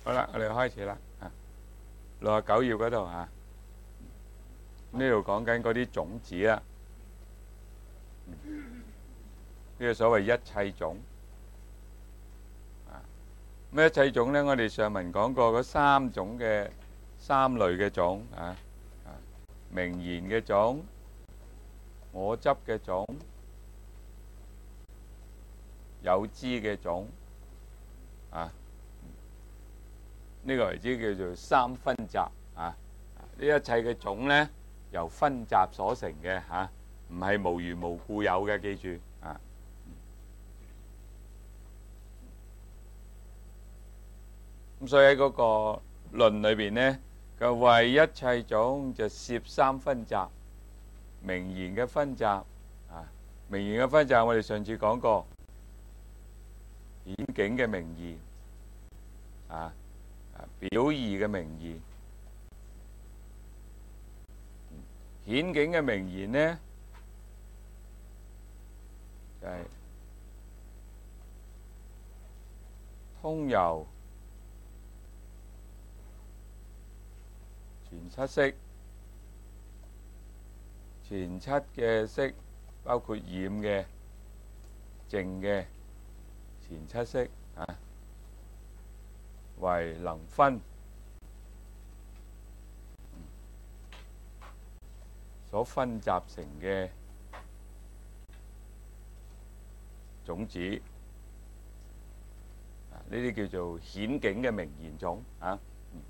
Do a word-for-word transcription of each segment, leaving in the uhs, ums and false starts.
好啦，我哋開始啦。啊，六十九頁嗰度嚇，呢度講緊嗰啲種子啦。呢個所謂一切種。啊，咩一切種咧？我哋上文講過嗰三種嘅三類嘅種啊，啊，名言嘅種、我執嘅種、有枝嘅種啊。呢個為之叫做三分集啊！呢一切嘅種咧，由分集所成嘅嚇，唔係無緣無故有嘅，記住啊！咁所以喺嗰個論裏邊咧，就為一切種就攝三分集，名言嘅分集啊，名言嘅分集我哋上次講過，顯境嘅名言啊。表義嘅名言，顯境嘅名言呢，就係、是、通由前七識，前七嘅識包括染嘅、淨嘅前七識啊。為能分所分集成嘅種子，呢啲叫做顯境嘅名言種啊。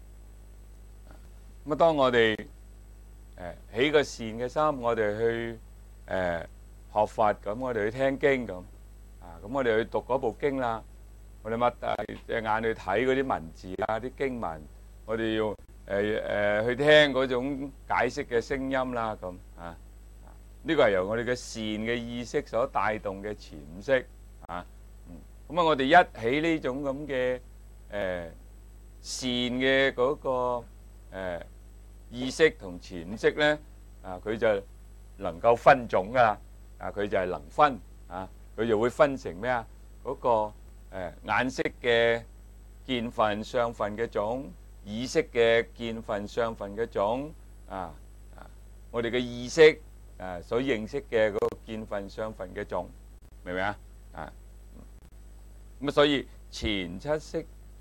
咁啊，當我哋誒起個善嘅心，我哋去誒、呃、學佛咁，我哋去聽經咁啊，咁我哋去讀嗰部經啦。我哋擘大隻眼去睇嗰啲文字啊，啲經文，我哋要誒誒、呃、去聽嗰種解釋嘅聲音啦，咁啊，呢個係由我哋嘅善嘅意識所帶動嘅潛識啊，咁啊，我哋一起呢種咁嘅誒善嘅嗰、嗰個、呃、意識同潛識咧，啊，佢就能夠分種噶啦，啊，佢就係能分啊，佢就會分成咩啊？嗰、嗰個誒眼識嘅見分相分嘅種，意識嘅見分相分嘅種啊啊！我哋嘅意識啊所認識嘅嗰個見分相分嘅種，明唔明啊？啊咁啊，所以前七識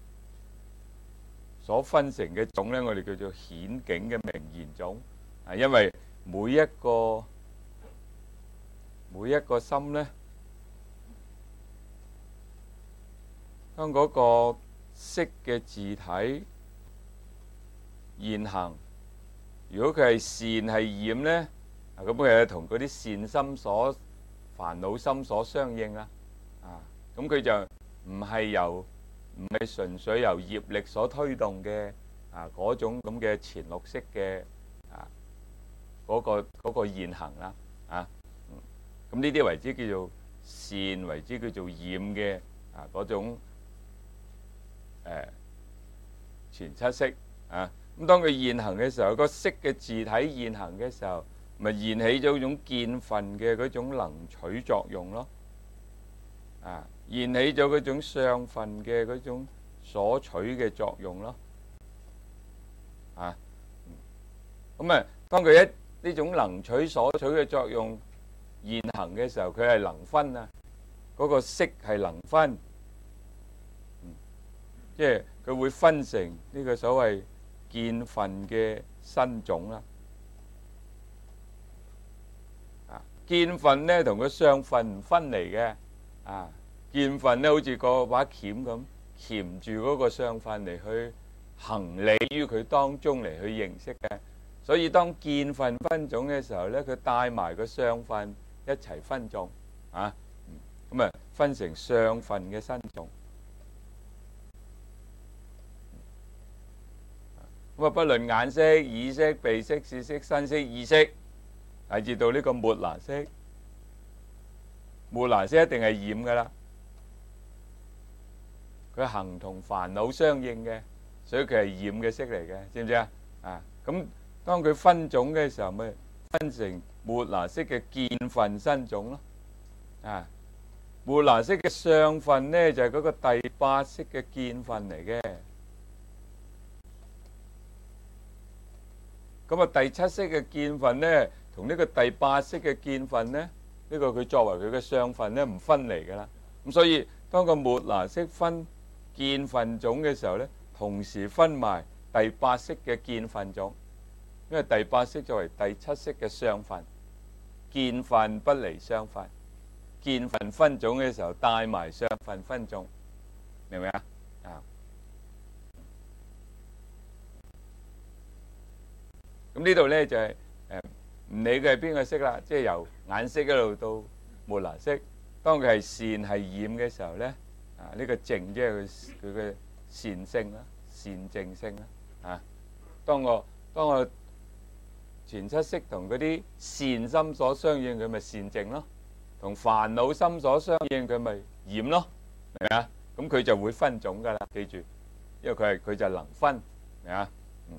所分成嘅種咧，我哋叫做顯境嘅名言種啊，因為每一個每一個心咧。當嗰個識嘅自體現行，如果佢係善係染咧，咁佢係同嗰啲善心所煩惱心所相應啦。啊，咁佢就唔係由唔係純粹由業力所推動嘅啊嗰種咁嘅前六識嘅啊嗰個嗰個現行啦。啊，咁呢啲為之叫做善，為之叫做染嘅啊嗰種。誒前七識啊，咁當佢現行嘅時候，個識嘅自體現行嘅時候，咪現起咗一種見分嘅嗰種能取作用咯。啊，現起咗嗰種相分嘅嗰種所取嘅作用咯。啊，咁啊，當佢一呢種能取所取嘅作用現行嘅時候，佢係能分啊，嗰個識係能分。即係佢會分成呢個所謂見分嘅新種啦。啊，見分咧同個相分唔分離嘅。啊，見分咧好似個把鉗咁，鉗住嗰個相分嚟去行理於佢當中嚟去認識嘅。所以當見分分種嘅時候咧，佢帶埋個相分一齊分種。啊，咁啊分成相分嘅新種。咁啊，不論眼識、耳識、鼻識、舌識、身識、意識，乃至到呢個末那識，末那識一定係染噶啦。佢行同煩惱相應嘅，所以佢係染嘅識嚟嘅，知唔知啊？啊，咁當佢分種嘅時候，咪分成末那識嘅見分新種咯。啊，末那識嘅相分呢，就係嗰個第八識嘅見分嚟嘅。 咁啊，第七色嘅見分咧，同呢個第八色嘅見分咧，呢個佢作為佢嘅相分咧，唔分離噶啦。咁所以當個末那識分見分種嘅時候咧，同時分埋第八識嘅見分種，因為第八識作為第七識嘅相分，見分不離相分，見分分種嘅時候帶埋相分分種，明唔明啊？啊！咁呢度咧就係誒唔理佢係邊個色啦，即係由眼識一路到末那識。當佢係善係染嘅時候咧，啊呢個淨即係佢佢嘅善性啦，善淨性啦。啊，當我當我前七識同嗰啲善心所相應，佢咪善淨咯；同煩惱心所相應，佢咪染咯，明唔明啊？咁佢就會分種噶啦，記住，因為佢係佢就能分，明啊？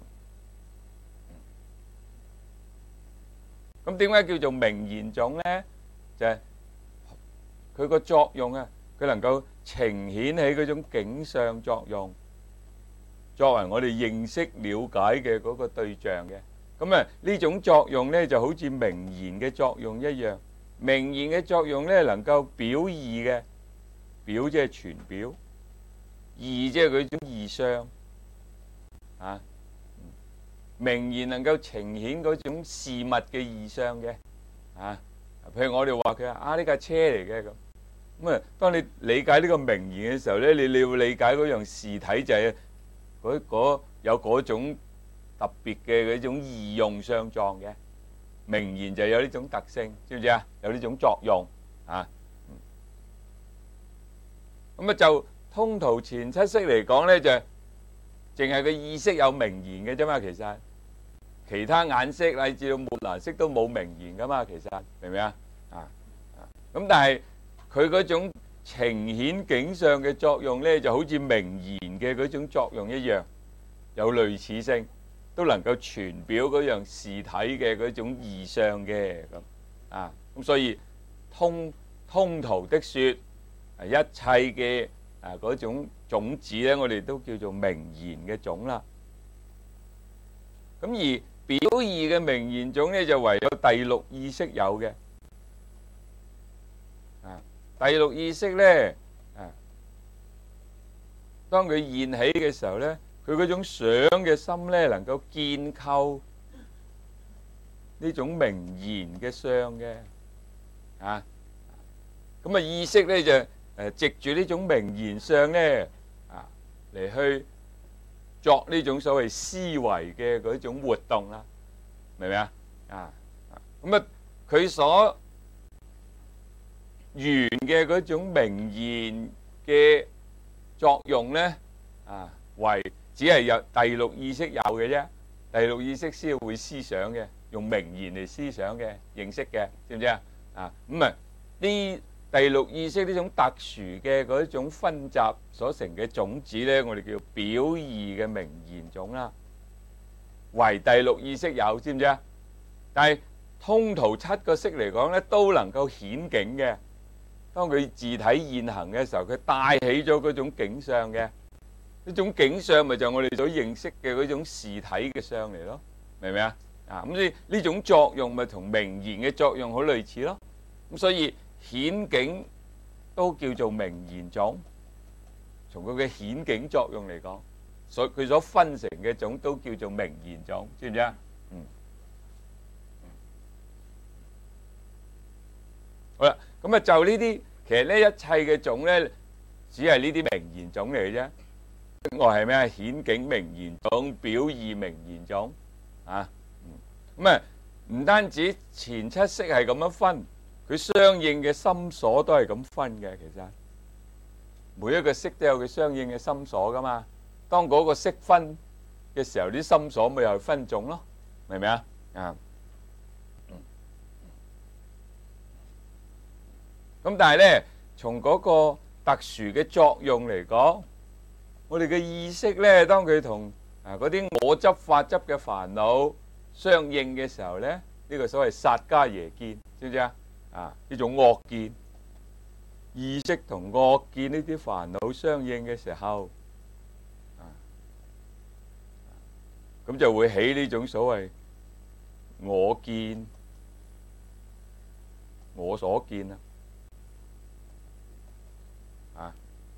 咁點解叫做名言種咧？就係佢個作用啊，佢能夠呈現起嗰種景象作用，作為我哋認識了解嘅嗰個對象嘅。咁啊，呢種作用咧就好似名言嘅作用一樣。名言嘅作用咧，能夠表義嘅，表即係傳表，義即係佢種義相啊。名言能夠呈現嗰種事物嘅義相嘅，啊，譬如我哋話佢啊呢架車嚟嘅咁，咁啊，當你理解呢個名言嘅時候咧，你你要理解嗰樣事體就係嗰嗰有嗰種特別嘅嗰種義用相狀嘅名言，就有呢種特性，知唔知啊？有呢種作用啊。咁啊，就通途前七識嚟講咧，就淨係個意識有名言嘅啫嘛，其實。其他眼識乃至到末那識都冇名言噶嘛，其實明唔明啊？啊，咁但係佢嗰種呈現景象嘅作用咧，就好似名言嘅嗰種作用一樣，有類似性，都能夠傳表嗰樣事體嘅嗰種義相嘅咁啊。咁所以通通途的說，一切嘅啊嗰種種子咧，我哋都叫做名言嘅種啦。咁而表義嘅名言種咧，就唯有第六意識有嘅。啊，第六意識咧，啊，當佢現起嘅時候咧，佢嗰種想嘅心咧，能夠建構呢種名言嘅相嘅。啊，咁啊意識咧就誒藉住呢種名言相咧，啊嚟去作呢種所謂思維嘅嗰種活動啦，明唔明啊？啊，咁啊，佢所緣嘅嗰種名言嘅作用咧，啊，為只係有第六意識有嘅啫，第六意識先會思想嘅，用名言嚟思想嘅，認識嘅，知唔知啊？啊，咁啊，呢第六意識呢種特殊嘅嗰種分集所成嘅種子咧，我哋叫表義嘅名言種啦，為第六意識有，知唔知啊？但係通途七個識嚟講咧，都能夠顯景嘅。當佢自體現行嘅時候，佢帶起咗嗰種景象嘅，呢種景象咪就係我哋所認識嘅嗰種事體嘅相嚟咯，明唔明啊？啊，咁所以呢種作用咪同名言嘅作用好類似咯。咁所以顯景都叫做名言種，從佢嘅顯景作用嚟講，所佢所分成嘅種都叫做名言種，知唔知啊？嗯。好啦，咁啊就呢啲，其實呢一切嘅種咧，只係呢啲名言種嚟嘅啫。另外係咩啊？顯景名言種、表義名言種啊。咁啊，唔單止前七識係咁樣分。佢相應嘅心所都係咁分嘅，其實每一個識都有佢相應嘅心所噶嘛。當嗰個識分嘅時候，啲心所咪又係分種咯，明唔明啊？啊，咁但係咧，從嗰個特殊嘅作用嚟講，我哋嘅意識咧，當佢同啊嗰啲我執、法執嘅煩惱相應嘅時候咧，呢個所謂薩迦耶見，知唔知啊？啊！呢種惡見意識同惡見呢啲煩惱相應嘅時候，啊，咁就會起呢種所謂我見我所見啊，啊，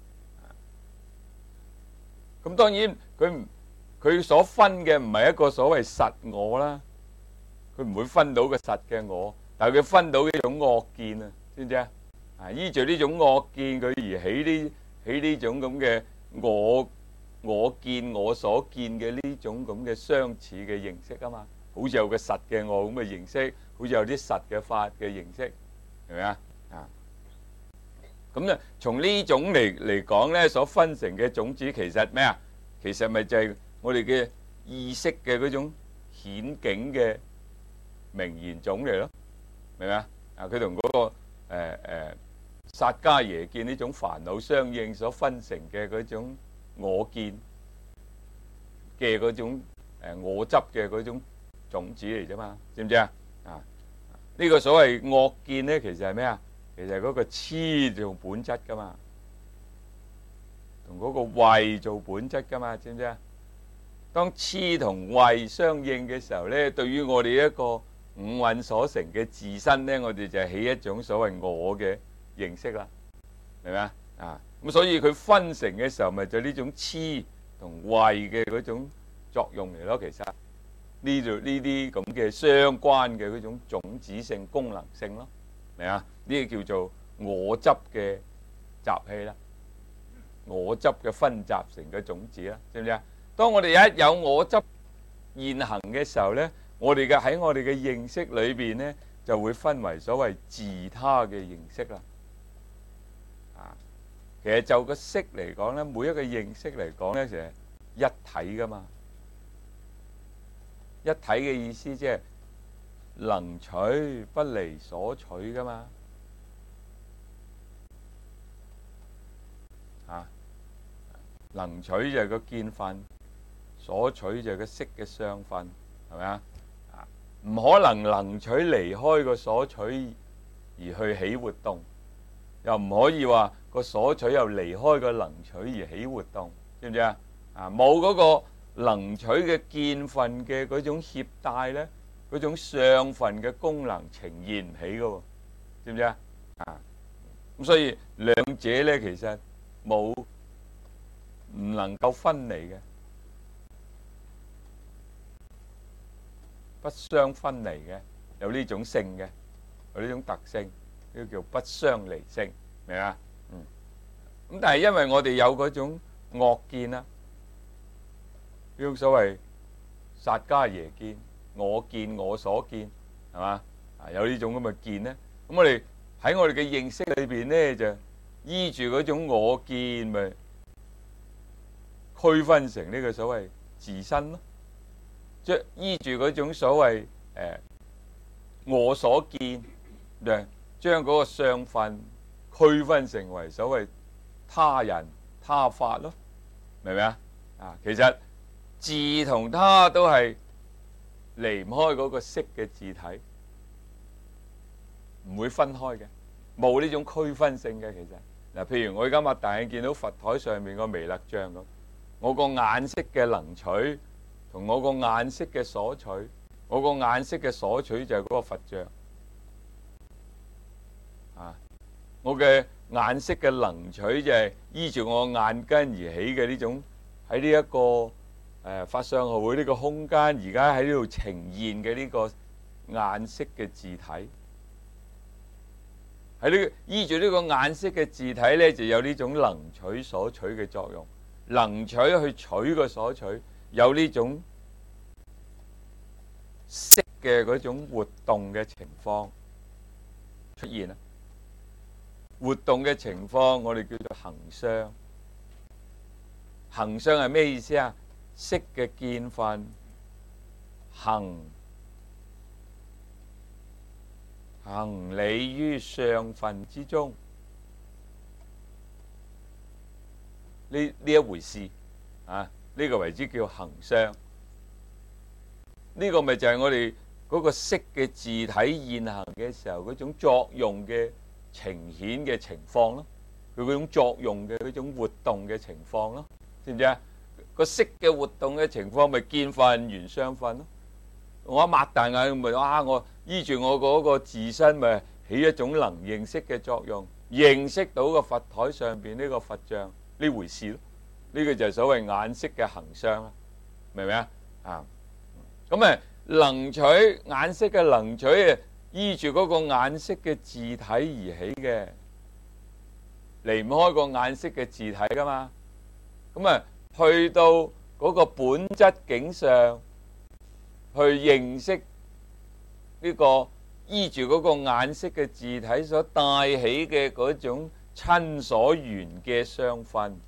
咁當然佢佢所分嘅唔係一個所謂實我啦，佢唔會分到個實嘅我，但係佢分到一種惡見啊，知唔知啊？啊，依住呢種惡見佢而起呢起呢種咁嘅我我見我所見嘅呢種咁嘅相似嘅形式啊嘛，好似有個實嘅我咁嘅形式，好似有啲實嘅法嘅形式，係咪啊？啊，咁咧從呢種嚟嚟講咧，所分成嘅種子其實咩啊？其實咪就係我哋嘅意識嘅嗰種顯境嘅名言種嚟咯，明唔明啊？啊，佢同嗰個誒誒薩迦耶見呢種煩惱相應所分成嘅嗰種我見嘅嗰種誒我執嘅嗰種種子嚟啫嘛，知唔知啊？啊，呢個所謂惡見咧，其實係咩啊？其實係嗰個痴做本質噶嘛，同嗰個慧做本質噶嘛，知唔知啊？當痴同慧相應嘅時候咧，對於我哋一個五蘊所成嘅自身咧，我哋就起一種所謂我嘅認識啦，明唔明啊？啊，咁所以佢分成嘅時候，咪就呢種痴同慧嘅嗰種作用嚟咯。其實呢度呢啲咁嘅相關嘅嗰種種子性、功能性咯，明啊？呢個叫做我執嘅習氣啦，我執嘅分集成嘅種子啦，知唔知啊？當我哋一有我執現行嘅時候咧，我哋嘅喺我哋嘅認識裏邊咧，就會分為所謂自他嘅認識啦。啊，其實就個識嚟講咧，每一個認識嚟講咧，就係一體噶嘛。一體嘅意思即係能取不離所取噶嘛。啊，能取就係個見分，所取就係個識嘅相分，係咪啊？啊，唔可能能取離開個所取而去起活動，又唔可以話個所取又離開個能取而起活動，知唔知啊？啊，冇嗰個能取嘅見分嘅嗰種協帶咧，嗰種相分嘅功能呈現唔起嘅喎，知唔知啊？啊，咁所以兩者咧其實冇唔能夠分離嘅，不相分離嘅，有呢種性嘅，有呢種特性，呢個叫不相離性，明啊？嗯。咁但係因為我哋有嗰種惡見啦，呢種所謂薩迦耶見，我見我所見，係嘛？啊，有呢種咁嘅見咧，咁我哋喺我哋嘅認識裏邊咧，就依住嗰種我見咪區分成呢個所謂自身咯，即係依住嗰種所謂誒我所見，就將嗰個相分區分成為所謂他人他法咯，明唔明啊？啊，其實自同他都係離唔開嗰個識嘅自體，唔會分開嘅，冇呢種區分性嘅。其實嗱，譬如我而家擘大眼見到佛台上面個彌勒像咁，我個眼識嘅能取同我個眼識嘅所取，我個眼識嘅所取就係嗰個佛像啊，我嘅眼識嘅能取就係依住我眼根而起嘅呢種喺呢一個誒、呃、法相學會呢個空間，而家喺呢度呈現嘅呢個眼識嘅自體，喺呢、這個、依住呢個眼識嘅自體咧，就有呢種能取所取嘅作用，能取去取個所取，有呢種識嘅嗰種活動嘅情況出現啦。活動嘅情況，我哋叫做行相。行相係咩意思啊？識嘅見分，行行理於相分之中，呢呢一回事啊，呢個為之叫行相。呢個咪就係我哋嗰個識嘅自體現行嘅時候嗰種作用嘅呈現嘅情況咯，佢嗰種作用嘅嗰種活動嘅情況咯，知唔知啊？個識嘅活動嘅情況咪見分緣相分咯。 我一擘大眼咪哇！我依住我嗰個自身咪起一種能認識嘅作用，認識到個佛台上邊呢個佛像呢回事咯。呢、這個就係所謂眼識嘅行相啦，明唔明啊？啊，咁啊能取眼識嘅能取啊，依住嗰個眼識嘅自體而起嘅，離唔開個眼識嘅自體噶嘛。咁啊去到嗰個本質境上去認識呢個依住嗰個眼識嘅自體所帶起嘅嗰種親所緣嘅相分。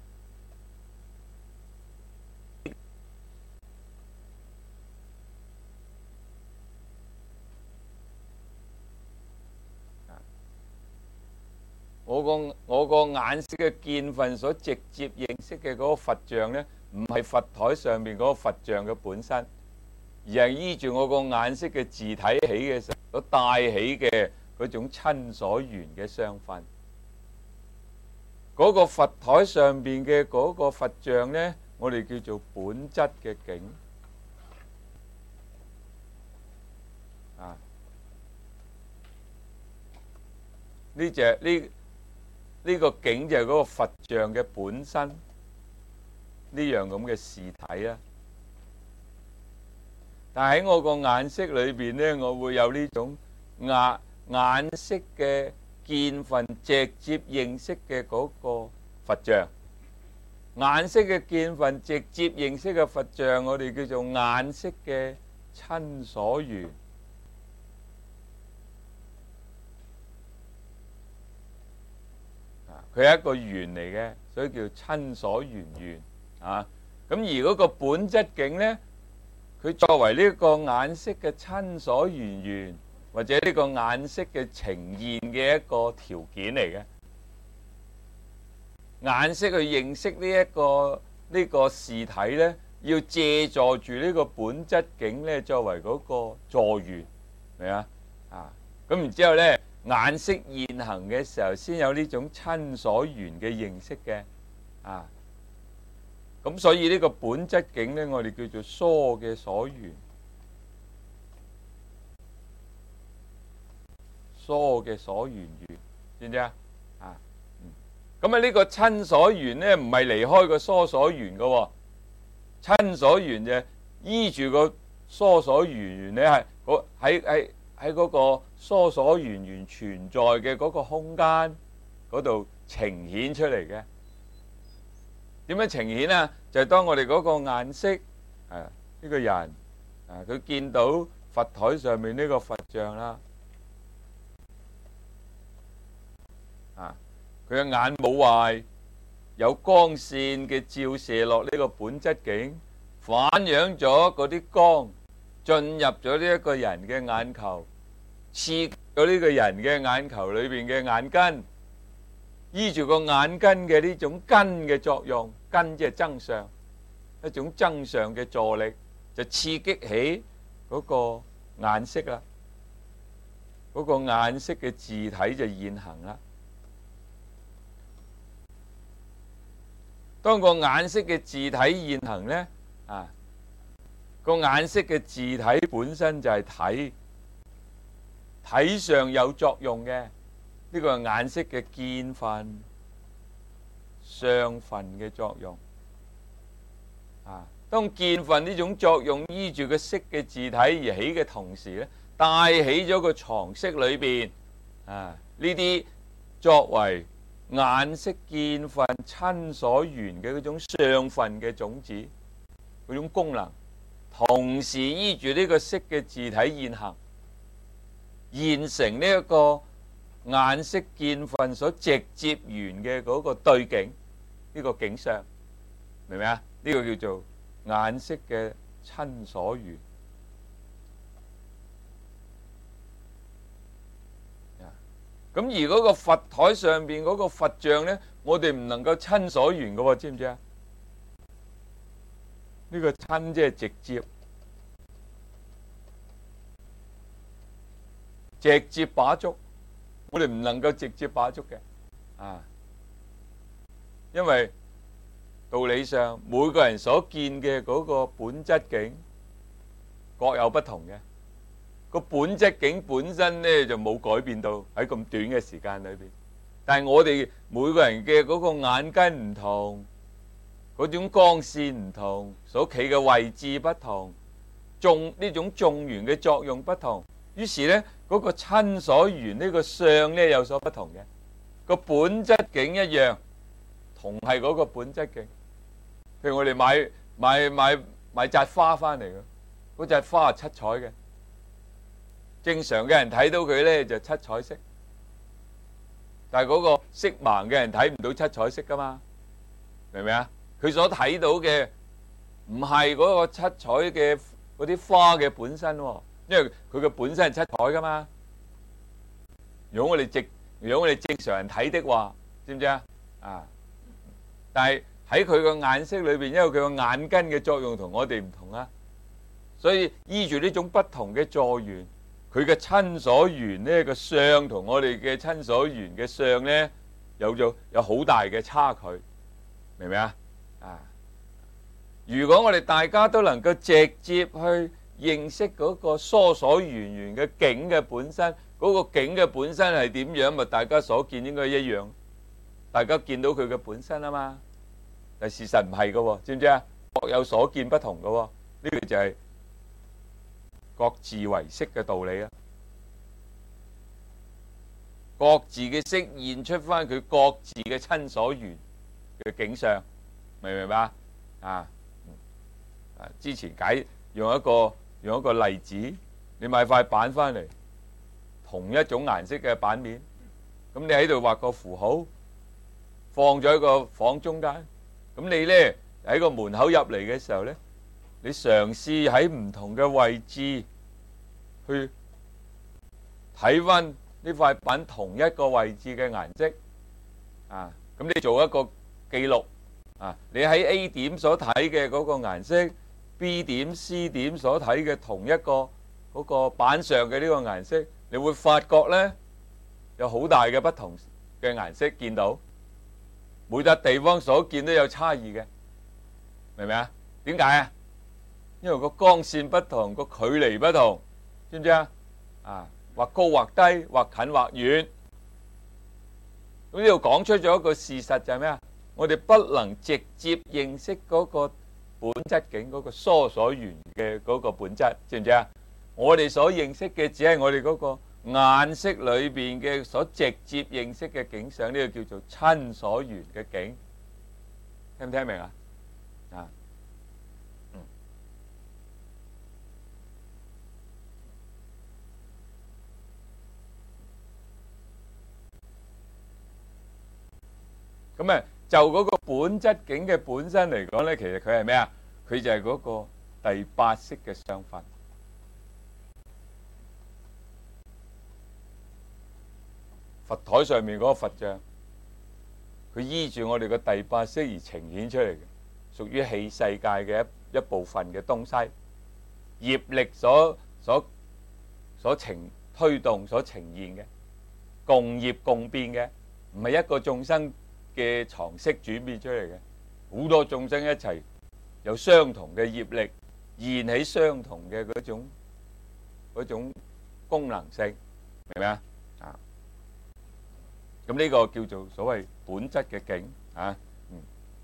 我個我個眼識嘅見分所直接認識嘅嗰個佛像呢，唔係佛台上面嗰個佛像嘅本身，而係依住我個眼識嘅自體起嘅時候所帶起嘅嗰種親所緣嘅相分。嗰個佛台上邊嘅嗰個佛像呢，我哋叫做本質嘅境啊。呢隻呢？呢個境就係嗰個佛像嘅本身，呢樣咁嘅事體啊。但係喺我個眼識裏邊呢，我會有呢種眼眼識嘅見分，直接認識嘅嗰個佛像。眼識嘅見分，直接認識嘅佛像，我哋叫做眼識嘅親所緣。佢係一個緣嚟嘅，所以叫親所緣緣啊。咁而嗰個本質境呢，佢作為呢個眼識嘅親所緣緣，或者呢個眼識嘅呈現嘅一個條件嚟嘅。眼識去認識呢一個呢個事體呢，要借助住呢個本質境呢，作為嗰個助緣，明啊？啊，咁然之後呢，眼識現行嘅時候，先有呢種親所緣嘅認識嘅，啊，咁所以呢個本質境呢，我哋叫做疏嘅所緣，疏嘅所緣緣，知唔知啊？啊，咁啊呢個親所緣呢，唔係離開個疏所緣噶喎，親所緣就依住個疏所緣緣呢，係嗰喺喺喺嗰個疏所緣緣存在嘅嗰個空間嗰度呈現出嚟嘅。點樣呈現啊？就係當我哋嗰個眼識啊呢個人啊，佢見到佛台上面呢個佛像啦，啊，佢嘅眼冇壞，有光線嘅照射落呢個本質境，反映咗嗰啲光進入咗呢一個人嘅眼球，刺激咗呢個人嘅眼球裏邊嘅眼根，依住個眼根嘅呢種根嘅作用，根即係增上，一種增上嘅助力，就刺激起嗰個眼識啦，嗰個眼識嘅自體就現行啦。當個眼識嘅自體現行呢，啊，個眼識嘅自體本身就係體，體上有作用嘅，呢個係眼識嘅見分、相分嘅作用。啊，當見分呢種作用依住個識嘅自體而起嘅同時咧，帶起咗個藏識裏邊啊呢啲作為眼識見分親所緣嘅嗰種相分嘅種子，嗰種功能，同時依住呢個識嘅自體現行，現成呢一個眼識見分所直接緣嘅嗰個對境，呢個境相，明唔明啊？呢個叫做眼識嘅親所緣。咁而嗰個佛台上邊嗰個佛像呢，我哋唔能夠親所緣嘅喎，知唔知啊？呢個親即係直接，直接把觸，我哋唔能夠直接把觸嘅，啊，因為道理上每個人所見嘅嗰個本質境各有不同嘅。 個本質境本身咧就冇改變到喺咁短嘅時間裏邊。但係我哋每個人嘅嗰個眼根唔同，嗰種光線唔同，所企嘅位置不同，眾呢種眾緣嘅作用不同，於是咧嗰個親所緣呢個相咧有所不同嘅。個本質境一樣，同係嗰個本質境。譬如我哋買買買買紮花翻嚟嘅，嗰紮花係七彩嘅，正常嘅人睇到佢咧就七彩色，但係嗰個色盲嘅人睇唔到七彩色噶嘛，明唔明啊？佢所睇到嘅唔係嗰個七彩嘅嗰啲花嘅本身，因為佢嘅本身係七彩噶嘛。如果我哋直如果我哋正常人睇的話，知唔知啊？啊！但係喺佢個眼色裏邊，因為佢個眼根嘅作用同我哋唔同啊，所以依住呢種不同嘅助緣，佢嘅親所緣呢個相同我哋嘅親所緣嘅相呢，有咗有好大嘅差距，明唔明啊？啊！如果我哋大家都能夠直接去認識嗰個疏所緣緣嘅境嘅本身，嗰個境嘅本身係點樣，咪大家所見應該一樣，大家見到佢嘅本身啊嘛。但事實唔係噶，知唔知啊？各有所見不同噶，呢個就係各自為色嘅道理啊。各自嘅色現出翻佢各自嘅親所緣嘅景象，明唔明白啊？啊，之前解用一個用一個例子，你買塊板翻嚟，同一種顏色嘅版面，咁你喺度畫個符號，放咗喺個房中間，咁你呢喺個門口入嚟嘅時候呢，你嘗試喺唔同嘅位置去睇翻呢塊板同一個位置嘅顏色，啊，咁你做一個記錄，啊，你喺 A 點所睇嘅嗰個顏色 ，B 點、C 點所睇嘅同一個嗰個板上嘅呢個顏色，你會發覺呢有好大嘅不同嘅顏色見到，每笪地方所見都有差異嘅，明唔明啊？點解啊？因為個光線不同，個距離不同，知唔知啊？啊，或高或低，或近或遠。咁呢度講出咗一個事實就係咩啊？我哋不能直接認識嗰個本質境，嗰個疏所緣嘅嗰個本質，知唔知啊？我哋所認識嘅只係我哋嗰個眼識裏邊嘅所直接認識嘅景象，呢個叫做親所緣嘅境，聽唔聽明啊？啊，嗯，咁啊，就嗰個本質境嘅本身嚟講咧，其實佢係咩啊？佢就係嗰個第八識嘅相分。佛台上面嗰個佛像，佢依住我哋個第八識而呈現出嚟嘅，屬於器世界嘅一一部分嘅東西，業力所所所呈推動所呈現嘅，共業共變嘅，唔係一個眾生嘅藏識轉變出嚟嘅，好多眾生一齊有相同嘅業力，現起相同嘅嗰種嗰種功能性，明唔明啊？啊！咁呢個叫做所謂本質嘅境啊，嗯，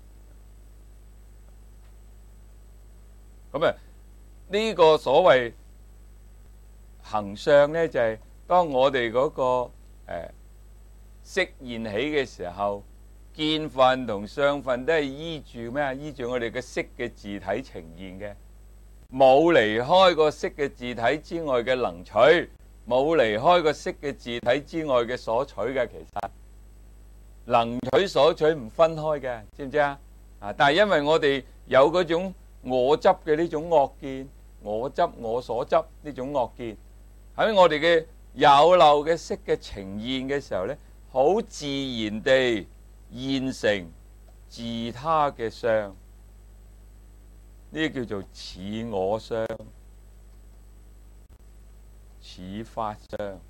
咁啊呢個所謂行相咧，就係當我哋嗰個誒識現起嘅時候，見分同相分都係依住咩啊？依住我哋嘅識嘅自體呈現嘅，冇離開個識嘅自體之外嘅能取，冇離開個識嘅自體之外嘅所取嘅，其實能取所取唔分開嘅，知唔知啊？啊！但係因為我哋有嗰種我執嘅呢種惡見，我執我所執呢種惡見，喺我哋嘅有漏嘅識嘅呈現嘅時候呢，好自然地現成自他嘅相，呢叫做似我相、似法相。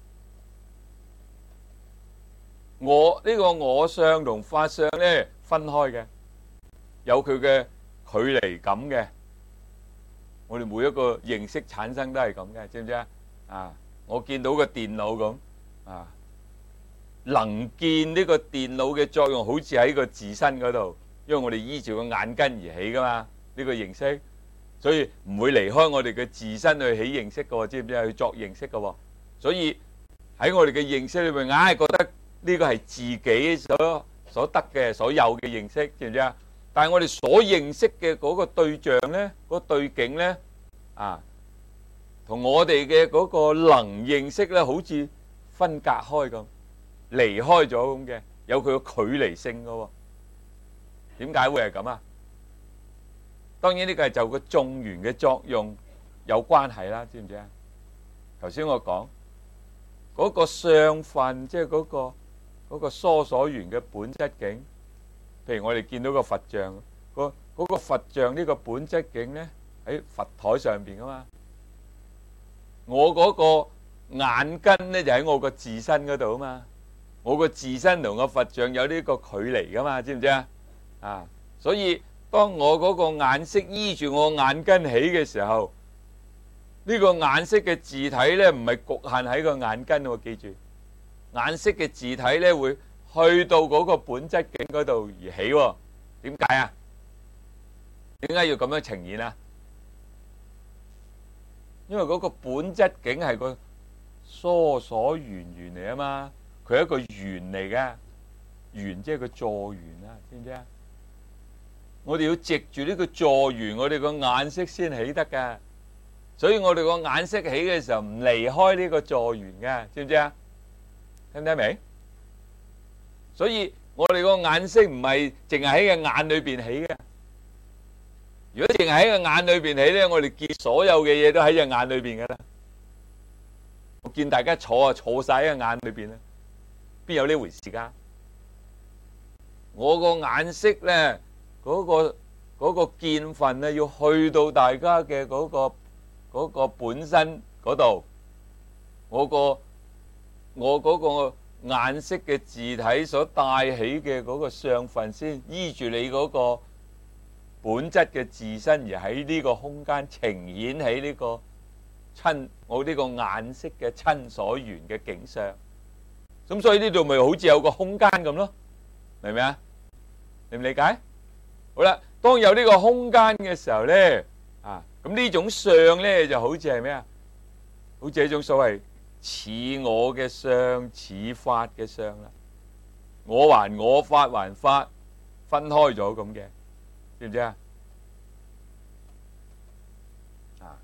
我呢個我相同法相呢分開嘅，有佢嘅距離感嘅。我哋每一個認識產生都係咁嘅，知唔知啊？ 啊，我見到個電腦咁啊，能見呢個電腦嘅作用好似喺個自身嗰度，因為我哋依照個眼根而起噶嘛，呢個認識，所以唔會離開我哋嘅自身去起認識嘅，知唔知啊？去作認識嘅，所以喺我哋嘅認識裏面，硬係覺得呢個係自己所所得嘅、所有嘅認識，知唔知啊？但係我哋所認識嘅嗰個對象咧，嗰個對境咧，啊，同我哋嘅嗰個能認識咧，好似分隔開咁，離開咗咁嘅，有佢個距離性嘅喎。點解會係咁啊？當然呢個係就個眾緣嘅作用有關係啦，知唔知啊？頭先我講嗰個相分，即係嗰個嗰個疏所緣嘅本質境。譬如我哋見到個佛像，嗰嗰個佛像呢個本質境咧喺佛台上邊噶嘛。我嗰個眼根咧就喺我個自身嗰度啊嘛。我個自身同個佛像有呢個距離噶嘛，知唔知啊？啊，所以當我嗰個眼色依住我眼根起嘅時候，呢個眼色嘅自體咧唔係局限喺個眼根，我記住，眼色嘅自體咧會去到嗰個本質境嗰度而起喎。點解啊？點解要咁樣呈現啊？因為嗰個本質境係個疏所緣緣嚟啊嘛，佢係一個緣嚟噶，緣即係個助緣啊，知唔知啊？我哋要藉住呢個助緣，我哋個眼色先起得噶，所以我哋個眼色起嘅時候唔離開呢個助緣噶，知唔知啊？聽唔聽明？所以我哋個眼色唔係淨係喺個眼裏邊起嘅。如果淨係喺個眼裏邊起咧，我哋見所有嘅嘢都喺隻眼裏邊噶啦。我見大家坐啊，坐晒喺個眼裏邊啦，邊有呢回事噶？我個眼色咧，嗰個嗰個見分咧，要去到大家嘅嗰個嗰個本身嗰度，我個我嗰個眼色嘅自體所帶起嘅嗰個相分，先依住你嗰個本質嘅自身而喺呢個空間呈現起呢個親我呢個眼色嘅親所緣嘅景象。咁所以呢度咪好似有個空間咁咯，明唔明啊？理唔理解？好啦，當有呢個空間嘅時候咧，啊，咁呢種相咧就好似係咩啊？好似係一種所謂似我嘅相，似法嘅相啦。我還我，法還法，分開咗咁嘅，知唔知啊？啊，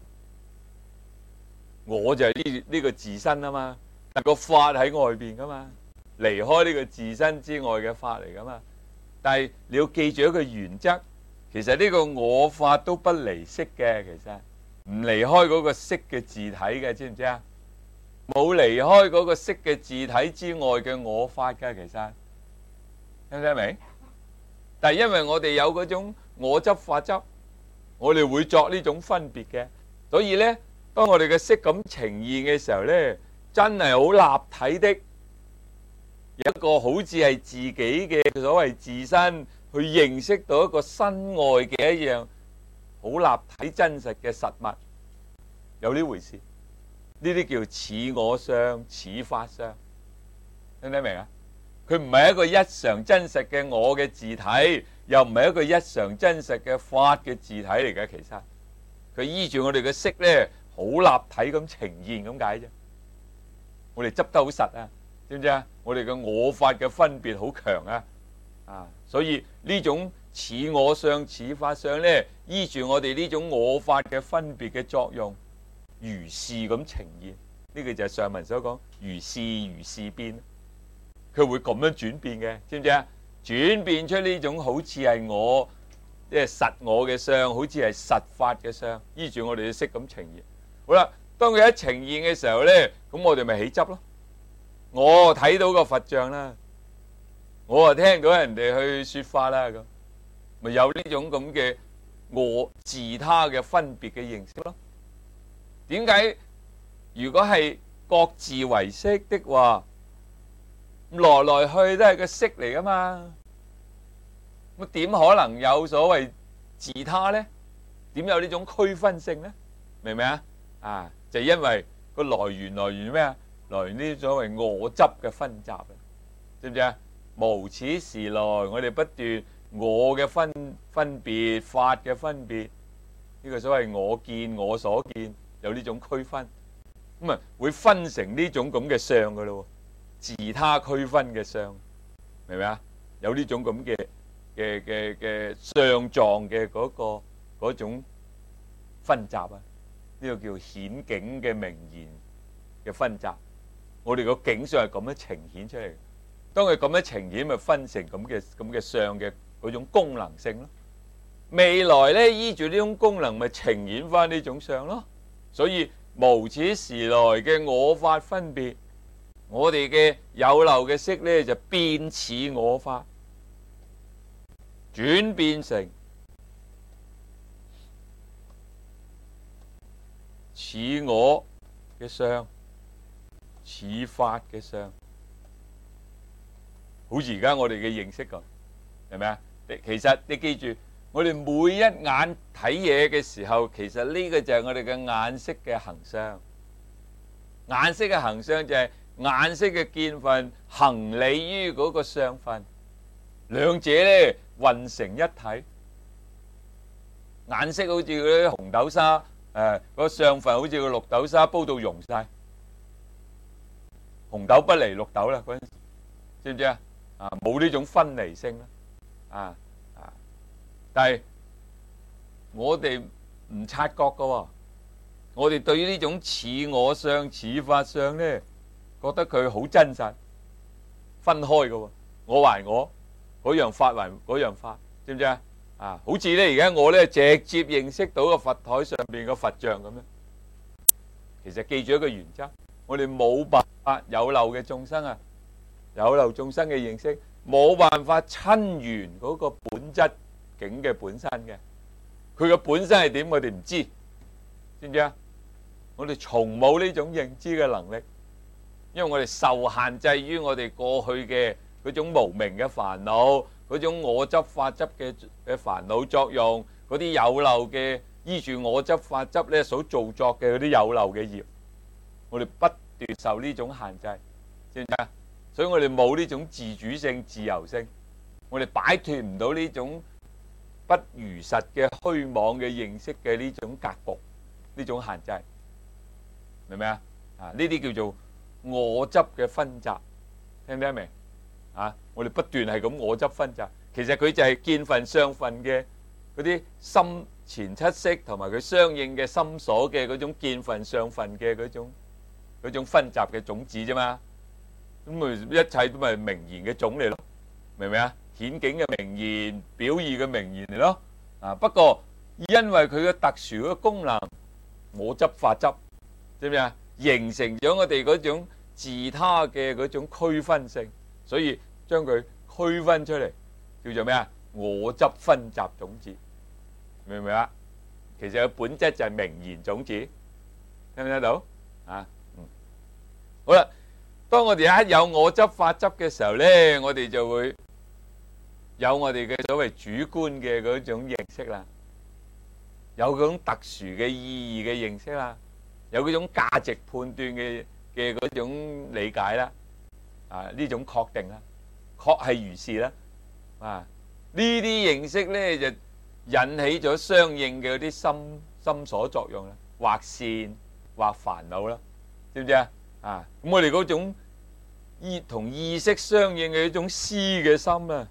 我就係呢呢個自身啊嘛，但個法喺外邊噶嘛，離開呢個自身之外嘅法嚟噶嘛。但係你要記住一個原則，其實呢個我法都不離色嘅，其實唔離開嗰個色嘅自體嘅，知唔知啊？冇離開嗰個色嘅自體之外嘅我法㗎，其實聽唔聽明？但係因為我哋有嗰種我執法執，我哋會作呢種分別嘅，所以咧，當我哋嘅色咁呈現嘅時候咧，真係好立體的。有一個好似係自己嘅所謂自身去認識到一個身外嘅一樣好立體真實嘅實物，有呢回事。呢啲叫似我相、似法相，聽唔聽明啊？佢唔係一個一常真實嘅我嘅自體，又唔係一個一常真實嘅法嘅自體嚟嘅。其實佢依住我哋嘅色咧，好立體咁呈現咁解啫。我哋執得好實啊！知唔知啊？我哋嘅我法嘅分別好強啊！啊，所以呢種似我相、似法相咧，依住我哋呢種我法嘅分別嘅作用，如是咁呈現。呢、這個就係上文所講如是如是變，佢會咁樣轉變嘅，知唔知啊？轉變出呢種好似係我即係實我嘅相，好似係實法嘅相，依住我哋嘅色咁呈現。好啦，當佢一呈現嘅時候咧，咁我哋咪起執咯。我睇到個佛像啦，我啊聽到人哋去說法啦，咁咪有呢種咁嘅我自他嘅分別嘅認識咯。點解如果係各自為色的話，來來去都係個色嚟噶嘛？咁點可能有所謂自他呢？點有呢種區分性呢？明唔明啊？啊，就因為個來源來源咩啊？來源呢啲所謂我執嘅分集啊，知唔知啊？無始時來，我哋不斷我嘅分分別，法嘅分別，呢個所謂我見我所見有呢種區分，咁啊會分成呢種咁嘅相噶咯，自他區分嘅相，明唔明啊？有呢種咁嘅嘅嘅嘅相狀嘅嗰個嗰種分集啊，呢個叫顯境嘅名言嘅分集。我哋個景相係咁樣呈現出嚟，當佢咁樣呈現，咪分成咁嘅咁嘅相嘅嗰種功能性咯。未來咧依住呢種功能，咪呈現翻呢種相咯。所以無始時來嘅我法分別，我哋嘅有漏嘅識咧就變似我法，轉變成似我嘅相。似法嘅相，好似而家我哋嘅認識咁，係咪啊？其實你記住，我哋每一眼睇嘢嘅時候，其實呢個就係我哋嘅眼識嘅行相。眼識嘅行相就係眼識嘅見分行理於嗰個相分，兩者咧混成一體。眼識好似嗰啲紅豆沙，誒、呃，嗰個相分好似個綠豆沙煲到溶晒。紅豆不離綠豆啦，嗰陣時知唔知啊？啊，冇呢種分離性啦，啊啊！但係我哋唔察覺噶喎，我哋對於呢種似我相、似法相咧，覺得佢好真實，分開噶喎，我還我，嗰樣法還嗰樣法，知唔知啊？啊，好似咧而家我咧直接認識到個佛台上邊個佛像咁樣，其實記住一個原則。我哋冇辦法有漏嘅眾生啊，有漏眾生嘅認識，冇辦法親緣嗰個本質境嘅本身嘅，佢嘅本身係點，我哋唔知，知唔知啊？我哋從冇呢種認知嘅能力，因為我哋受限制於我哋過去嘅嗰種無明嘅煩惱，嗰種我執法執嘅嘅煩惱作用，嗰啲有漏嘅依住我執法執咧所造作嘅嗰啲有漏嘅業。我哋不斷受呢種限制，知唔知啊？所以我哋冇呢種自主性、自由性，我哋擺脫唔到呢種不如實嘅虛妄嘅認識嘅呢種格局、呢種限制，明唔明啊？啊，呢啲叫做我執嘅分集，聽唔聽得明？啊，我哋不斷係咁我執分集，其實佢就係見分相分嘅嗰啲心前七識同埋佢相應嘅心所嘅嗰種見分相分嘅嗰種。嗰種分集嘅種子啫嘛，咁咪一切都係名言嘅種嚟咯，明唔明啊？顯境嘅名言、表意嘅名言嚟咯，啊！不過因為佢嘅特殊嘅功能，我執法執，知唔知啊？形成咗我哋嗰種自他嘅嗰種區分性，所以將佢區分出嚟，叫做咩啊？我執分集種子，明唔明啊？其實佢本質就係名言種子，聽唔聽到啊？好啦，當我哋一有我執法執嘅時候咧，我哋就會有我哋嘅所謂主觀嘅嗰種認識啦，有嗰種特殊嘅意義嘅認識啦，有嗰種價值判斷嘅嘅嗰種理解啦，啊呢種確定啦，確係如是啦，啊呢啲認識咧就引起咗相應嘅嗰啲心心所作用啦，或善或煩惱啦，知唔知啊？啊！咁我哋嗰種意同意識相應嘅一種思嘅心啊，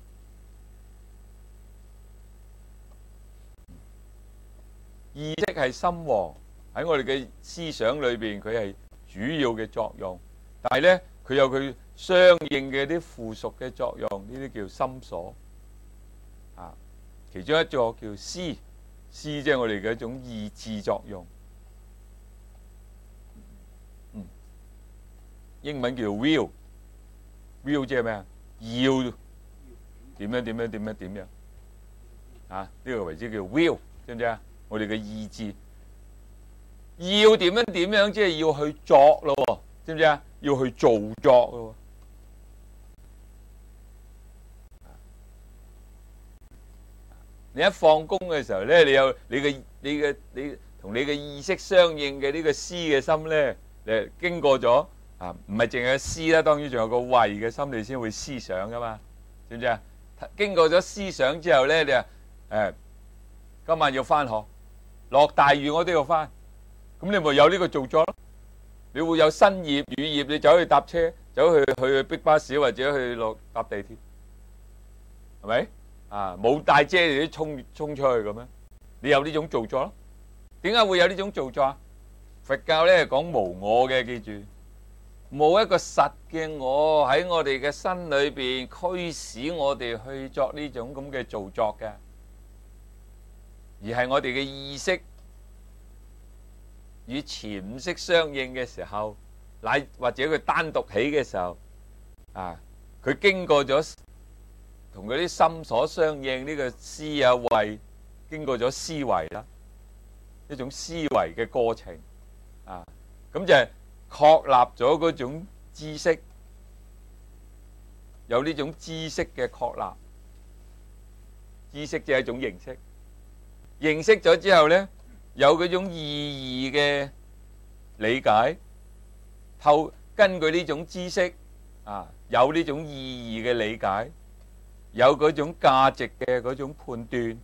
意識係心王喺我哋嘅思想裏邊，佢係主要嘅作用。但係咧，佢有佢相應嘅啲附屬嘅作用，呢啲叫心所。啊，其中一個叫思，思即係我哋嘅一種意志作用。英文叫 will，will 即係咩啊？要點樣點樣點樣點樣啊？呢個為之叫 will，知唔知啊？我哋嘅意志要點樣點樣，即係要去作咯，知唔知啊？要去做作咯。你一放工嘅時候咧，你有你嘅你嘅你同你嘅意識相應嘅呢個思嘅心咧， 你經過咗啊，唔係淨係思啦，當然仲有個慧嘅心，你先會思想噶嘛，知唔知啊？經過咗思想之後咧，你話誒今晚要翻學，落大雨我都要翻，咁你咪有呢個做作咯。你會有新業雨業，你走去搭車，走去去逼巴士或者去落搭地鐵，係咪啊？冇帶遮你都衝衝出去咁樣，你有呢種做作咯？點解會有呢種做作啊？佛教咧講無我嘅，記住，冇一個實嘅我喺我哋嘅身裏邊驅使我哋去作呢種咁嘅做作嘅，而係我哋嘅意識與潛識相應嘅時候，乃或者佢單獨起嘅時候，啊，佢經過咗同嗰啲心所相應呢個思啊慧，經過咗思維啦，一種思維嘅過程，啊，咁就係確立咗嗰種知識，有呢種知識嘅確立，知識即係一種認識，認識咗之後咧，有嗰種意義嘅理解，透根據呢種知識啊，有呢種意義嘅理解，有嗰種價值嘅嗰種判斷，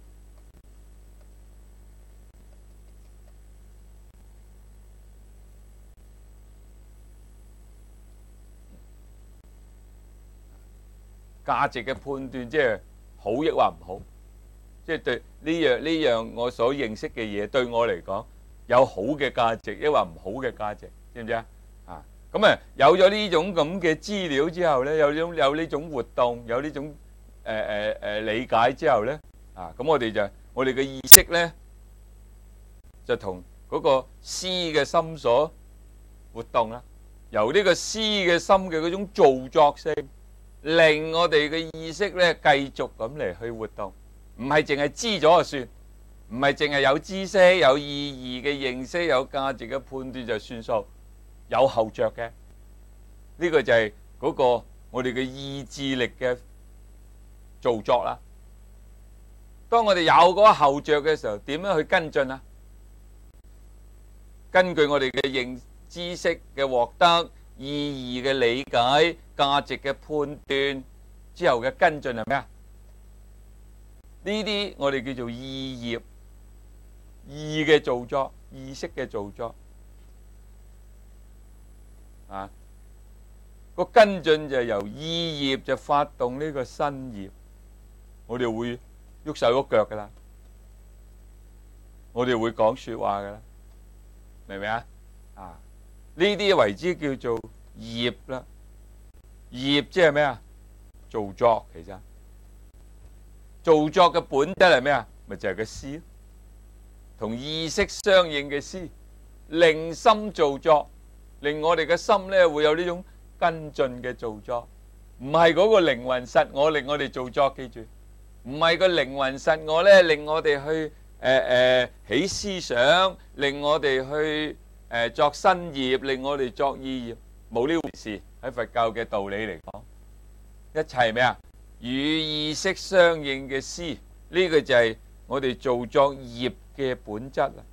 價值嘅判斷即係好抑或唔好。即係對呢樣呢樣我所認識嘅嘢，對我嚟講有好嘅價值，抑或唔好嘅價值，知唔知啊？啊，咁啊有咗呢種咁嘅資料之後咧，有種有呢種活動，有呢種誒誒誒理解之後咧，啊，咁我哋就我哋嘅意識咧，就同嗰個思嘅心所活動啦。由呢個思嘅心嘅嗰種造作性，令我哋嘅意識咧繼續咁嚟去活動。唔係淨係知咗就算，唔係淨係有知識、有意義嘅認識、有價值嘅判斷就算數，有後着嘅。呢個就係嗰個我哋嘅意志力嘅造作啦。當我哋有嗰個後着嘅時候，點樣去跟進啊？根據我哋嘅認知識嘅獲得、意義嘅理解、價值嘅判斷之後嘅跟進係咩啊？呢啲我哋叫做意業，意嘅造作，意識嘅造作，啊，個跟進就係由意業就發動呢個身業，我哋會喐手喐腳噶啦，我哋會講說話噶啦，明唔明啊？啊，呢啲為之叫做業啦，業即係咩啊？造作其實。造作嘅本質係咩啊？咪就係個思，同意識相應嘅思，令心造作，令我哋嘅心咧會有呢種跟進嘅造作，唔係嗰個靈魂實我令我哋造作，記住，唔係個靈魂實我咧令我哋去誒誒起思想，令我哋去誒作新業，令我哋作意業，冇呢回事。喺佛教嘅道理嚟講，一切係咩啊？與意識相應嘅思，呢個就係我哋造作業嘅本質啦。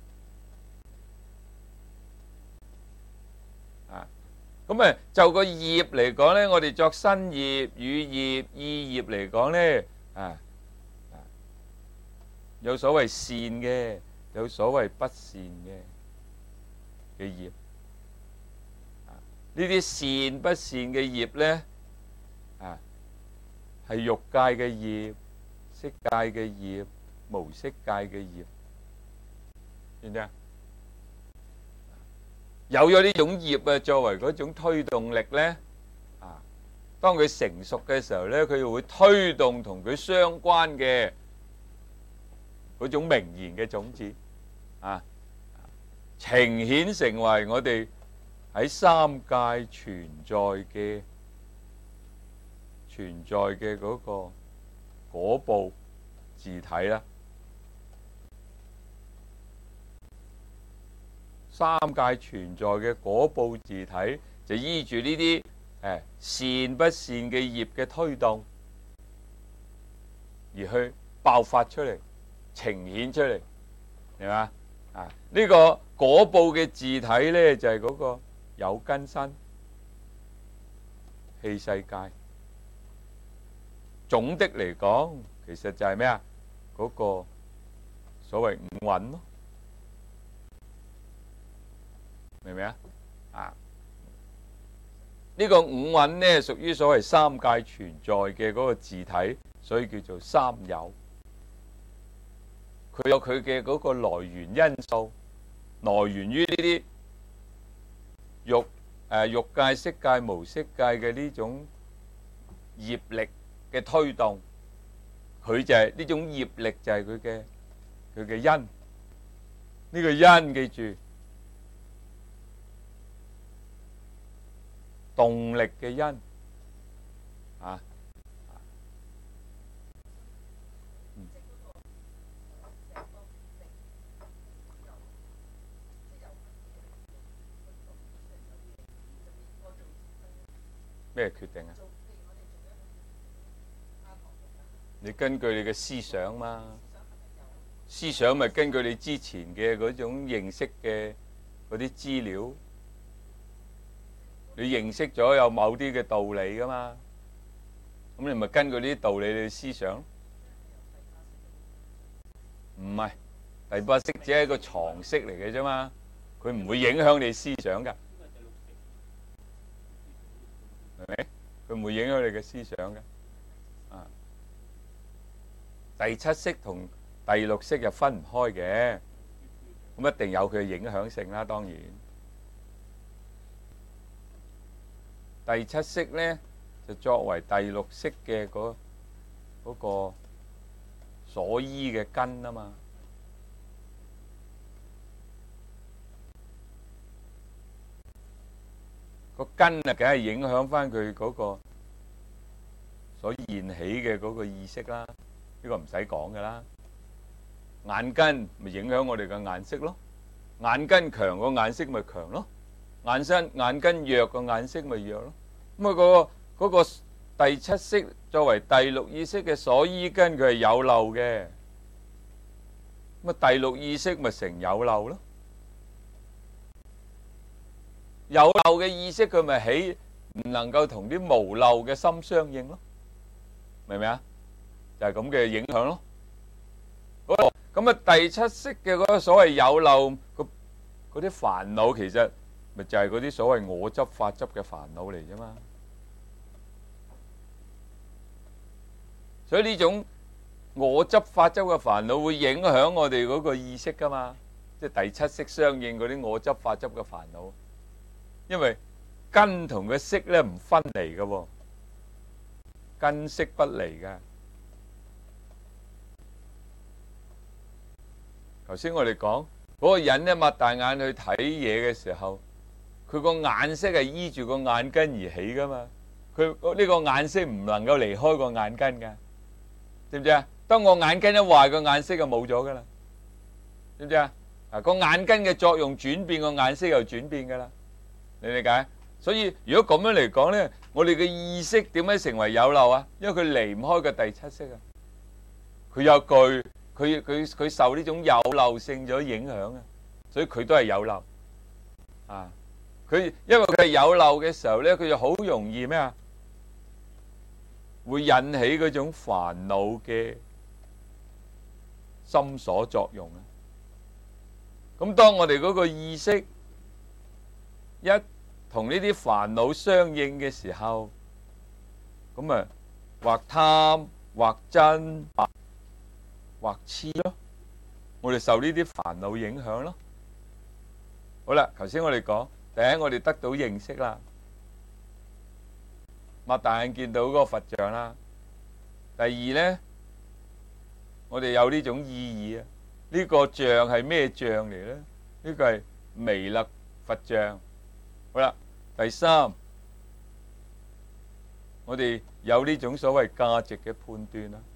啊，咁啊就個業嚟講咧，我哋作身業、語業、意業嚟講咧，啊啊有所謂善嘅，有所謂不善嘅嘅業。啊，呢啲善不善嘅業咧，啊。係欲界嘅業、色界嘅業、無色界嘅業，知唔知啊？有咗呢種業啊，作為嗰種推動力咧，啊，當佢成熟嘅時候咧，佢就會推動同佢相關嘅嗰種名言嘅種子，啊，呈現成為我哋喺三界存在嘅。存在嘅嗰個果報自體啦，三界存在嘅果報自體就依住呢啲誒善不善嘅業嘅推動而去爆發出嚟，呈現出嚟，係嘛？啊，呢個果報嘅自體咧就係嗰個有根身、器世界。總的嚟講，其實就係咩啊？嗰個所謂五蘊咯，明唔明啊？啊，呢個五蘊呢，屬於所謂三界存在嘅嗰個自體，所以叫做三有。佢有佢嘅嗰個來源因素，來源於呢啲欲誒欲界、色界、無色界嘅呢種業力嘅推動，佢就係呢種業力就係佢嘅佢嘅因。呢個因記住，動力嘅因啊。咩決定啊？你根據你嘅思想嘛，思想咪根據你之前嘅嗰種認識嘅嗰啲資料，你認識咗有某啲嘅道理噶嘛，咁你咪根據呢啲道理去思想。唔係，第八識只係一個常識嚟嘅啫嘛，佢唔會影響你思想噶。係咪？佢唔會影響你嘅思想嘅。啊，第七識同第六識就分唔開嘅，咁一定有佢嘅影響性啦。當然，第七識呢就作為第六識嘅嗰嗰個所依嘅根啊嘛。個根啊，梗係影響翻佢嗰個所現起嘅嗰個意識啦。呢個唔使講噶啦。眼根咪影響我哋嘅眼色咯。眼根強個眼色咪強咯。眼身眼根弱個眼色咪弱咯。咁啊，嗰個嗰個第七識作為第六意識嘅所依根，佢係有漏嘅。咁啊，第六意識咪成有漏咯。有漏嘅意識佢咪起唔能夠同啲無漏嘅心相應咯，明唔明啊？就係咁嘅影響咯。咁啊，第七識嘅嗰個所謂有漏嗰嗰啲煩惱，其實咪就係嗰啲所謂我執法執嘅煩惱嚟啫嘛。所以呢種我執法執嘅煩惱會影響我哋嗰個意識噶嘛，即係第七識相應嗰啲我執法執嘅煩惱。因為根同個識咧唔分離嘅，根識不離嘅。頭先我哋講嗰個人咧擘大眼去睇嘢嘅時候，佢個眼色係依住個眼根而起噶嘛。佢呢個眼色唔能夠離開個眼根嘅，知唔知啊？當我眼根一壞，個眼色就冇咗噶啦，知唔知啊？啊，個眼根嘅作用轉變，個眼色又轉變噶啦。你理解？所以如果咁樣嚟講呢，我哋嘅意識點解成為有漏啊？因為佢離唔開個第七識啊，佢有具，佢佢佢受呢種有漏性咗影響啊，所以佢都係有漏啊。佢因為佢係有漏嘅時候呢，佢就好容易咩啊？會引起嗰種煩惱嘅心所作用啊。咁當我哋嗰個意識一同呢啲煩惱相應嘅時候，咁啊或貪或瞋或或痴咯，我哋受呢啲煩惱影響咯。好啦，頭先我哋講第一，我哋得到認識啦，擘大眼見到嗰個佛像啦。第二呢，我哋有呢種意義啊，呢個像係咩像嚟呢？呢個係彌勒佛像。好啦，第三，我哋有呢種所謂價值嘅判斷啦。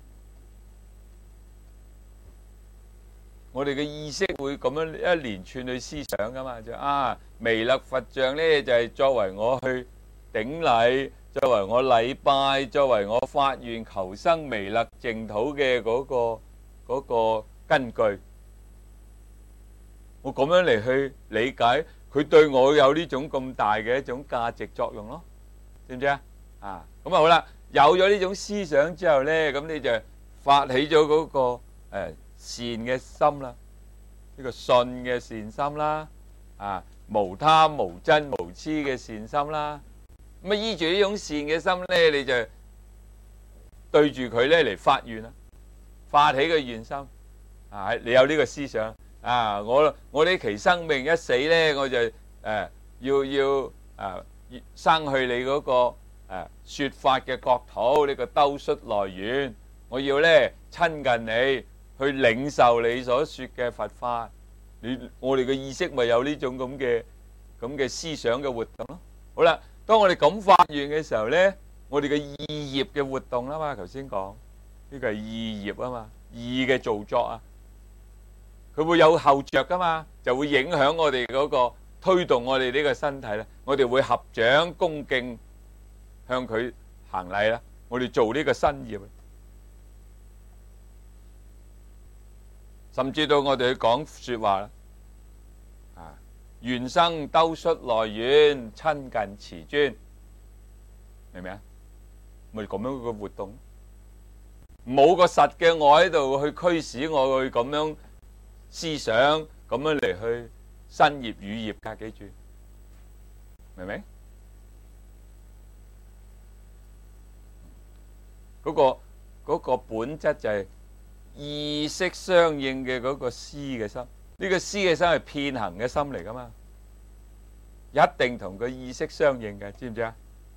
我哋嘅意識會咁樣一連串去思想噶嘛，就啊彌勒佛像呢就係作為我去頂禮，作為我禮拜，作為我發願求生彌勒淨土嘅嗰個嗰個根據。我咁樣嚟去理解佢對我有呢種咁大嘅一種價值作用咯，知唔知啊？啊，咁啊好啦，有咗呢種思想之後咧，咁你就發起咗嗰個誒善嘅心啦，呢個信嘅善心啦，啊無貪無瞋無痴嘅善心啦，咁啊依住呢種善嘅心咧，你就對住佢咧嚟發願啦，發起個願心啊！你有呢個思想啊，我我呢期生命一死咧，我就誒要要誒生去你嗰個誒說法嘅國土，呢個兜率來源，我要咧親近你，去領受你所說嘅佛法。你我哋嘅意識咪有呢種咁嘅咁嘅思想嘅活動咯。好啦，當我哋咁發願嘅時候咧，我哋嘅意業嘅活動啦嘛，頭先講呢個係意業啊嘛，意嘅造作啊，佢會有後着噶嘛，就會影響我哋嗰個推動我哋呢個身體咧，我哋會合掌恭敬向佢行禮啦，我哋做呢個身業，甚至到我哋去講說話啦，啊，願生兜率來源，親近慈尊，明唔明啊？咪咁樣嘅活動，冇個實嘅我喺度去驅使我去咁樣思想，咁樣嚟去身業語業噶，記住，明唔明？嗰個嗰個本質就係意識相應嘅嗰個思嘅心，呢個思嘅心係遍行嘅心嚟噶嘛，一定同個意識相應嘅，知唔知啊？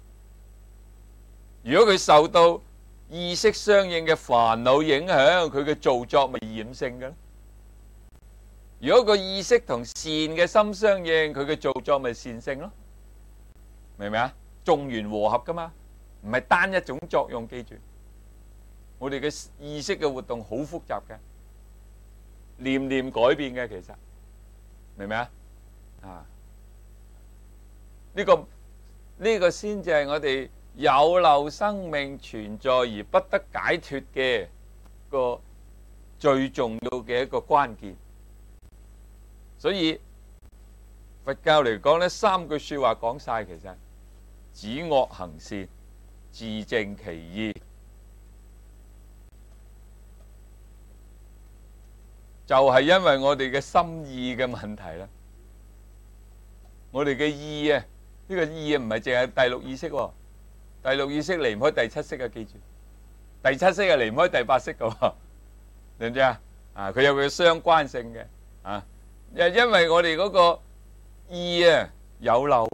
如果佢受到意識相應嘅煩惱影響，佢嘅造作咪染性嘅。如果個意識同善嘅心相應，佢嘅造作咪善性咯，明唔明啊？眾緣和合噶嘛，唔係單一種作用。記住，我哋嘅意識嘅活動好複雜嘅，念念改變嘅，其實明唔明啊？啊，呢個呢個先至係我哋有漏生命存在而不得解脫嘅個最重要嘅一個關鍵。所以佛教嚟講呢，三句說話講晒，其實止惡行善，自淨其意，就係因為我哋嘅心意嘅問題啦。我哋嘅意啊，呢個意啊唔係淨係第六意識喎。第六意識離唔開第七識啊，記住，第七識係離唔開第八識噶，知唔知啊？啊，佢有佢嘅相關性嘅，啊，因因為我哋嗰個意啊有漏，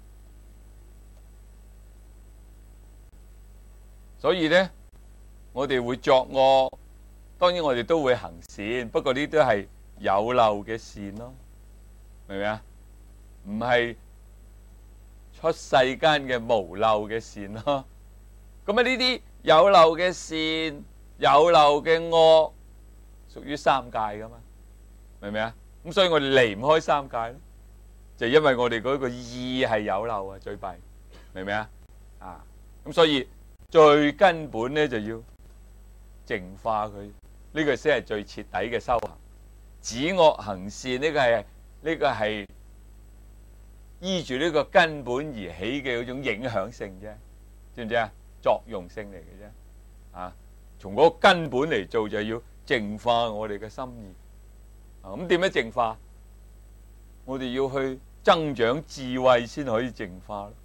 所以咧我哋會作惡，當然我哋都會行善，不過呢啲都係有漏嘅善咯，明唔明啊？唔係出世間嘅無漏嘅善咯，咁啊呢啲有漏嘅善、有漏嘅惡，屬於三界噶嘛，明唔明啊？咁所以我哋離唔開三界咯，就因為我哋嗰個意係有漏啊，最弊，明唔明啊？啊，咁所以最根本咧就要淨化佢，呢個先係最徹底嘅修行。止惡行善呢個係呢個係。依住呢個根本而起嘅嗰種影響性啫，知唔知啊？作用性嚟嘅啫，啊，從嗰個根本嚟做就要淨化我哋嘅心意。啊，咁點樣淨化？我哋要去增長智慧先可以淨化咯。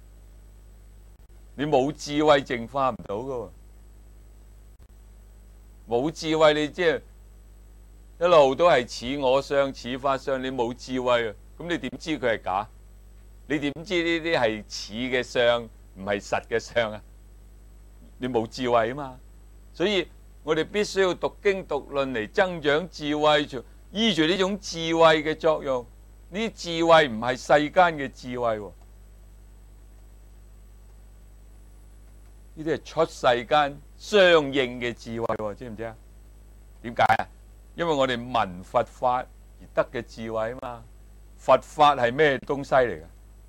你冇智慧淨化唔到噶，冇智慧你即係一路都係似我相、似法相，你冇智慧啊，咁你點知佢係假？你點知呢啲係似嘅相，唔係實嘅相啊？你冇智慧啊嘛，所以我哋必須要讀經讀論嚟增長智慧，依住呢種智慧嘅作用。呢啲智慧唔係世間嘅智慧，呢啲係出世間相應嘅智慧，知唔知啊？點解啊？因為我哋聞佛法而得嘅智慧啊嘛。佛法係咩東西嚟㗎？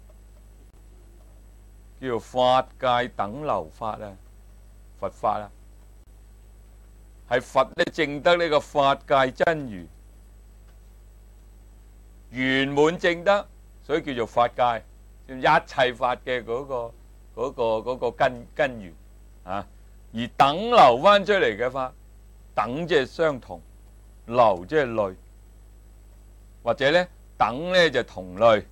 叫做法界等流法啊，佛法啊，係佛咧證得呢個法界真如，圓滿證得， 所以叫做法界，一切法嘅嗰個嗰個嗰個根根源啊。而等流翻出嚟嘅法，等即係相同，流即係類，或者咧等咧就同類，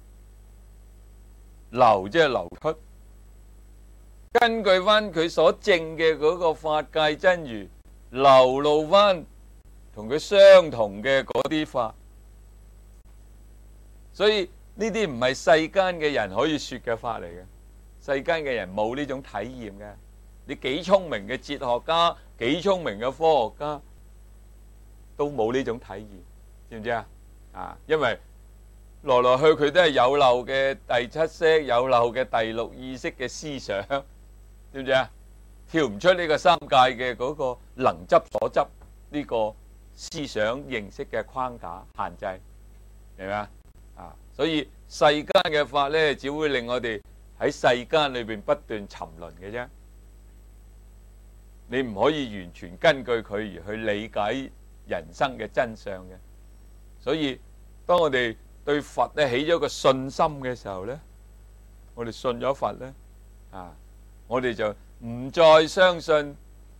流即係流出。根據翻佢所證嘅嗰個法界真如，流露翻同佢相同嘅嗰啲法，所以呢啲唔係世間嘅人可以說嘅法嚟嘅，世間嘅人冇呢種體驗嘅。你幾聰明嘅哲學家，幾聰明嘅科學家，都冇呢種體驗，知唔知啊？啊，因為來來去佢都係有漏嘅第七識，有漏嘅第六意識嘅思想，知唔知啊？跳唔出呢個三界嘅嗰個能執所執呢個思想認識嘅框架限制，明唔明啊？啊，所以世間嘅法呢，只會令我哋喺世間裏邊不斷沉淪嘅啫。你唔可以完全根據佢而去理解人生嘅真相嘅。所以當我哋對佛咧起咗個信心嘅時候呢，我哋信咗佛呢，啊，我哋就唔再相信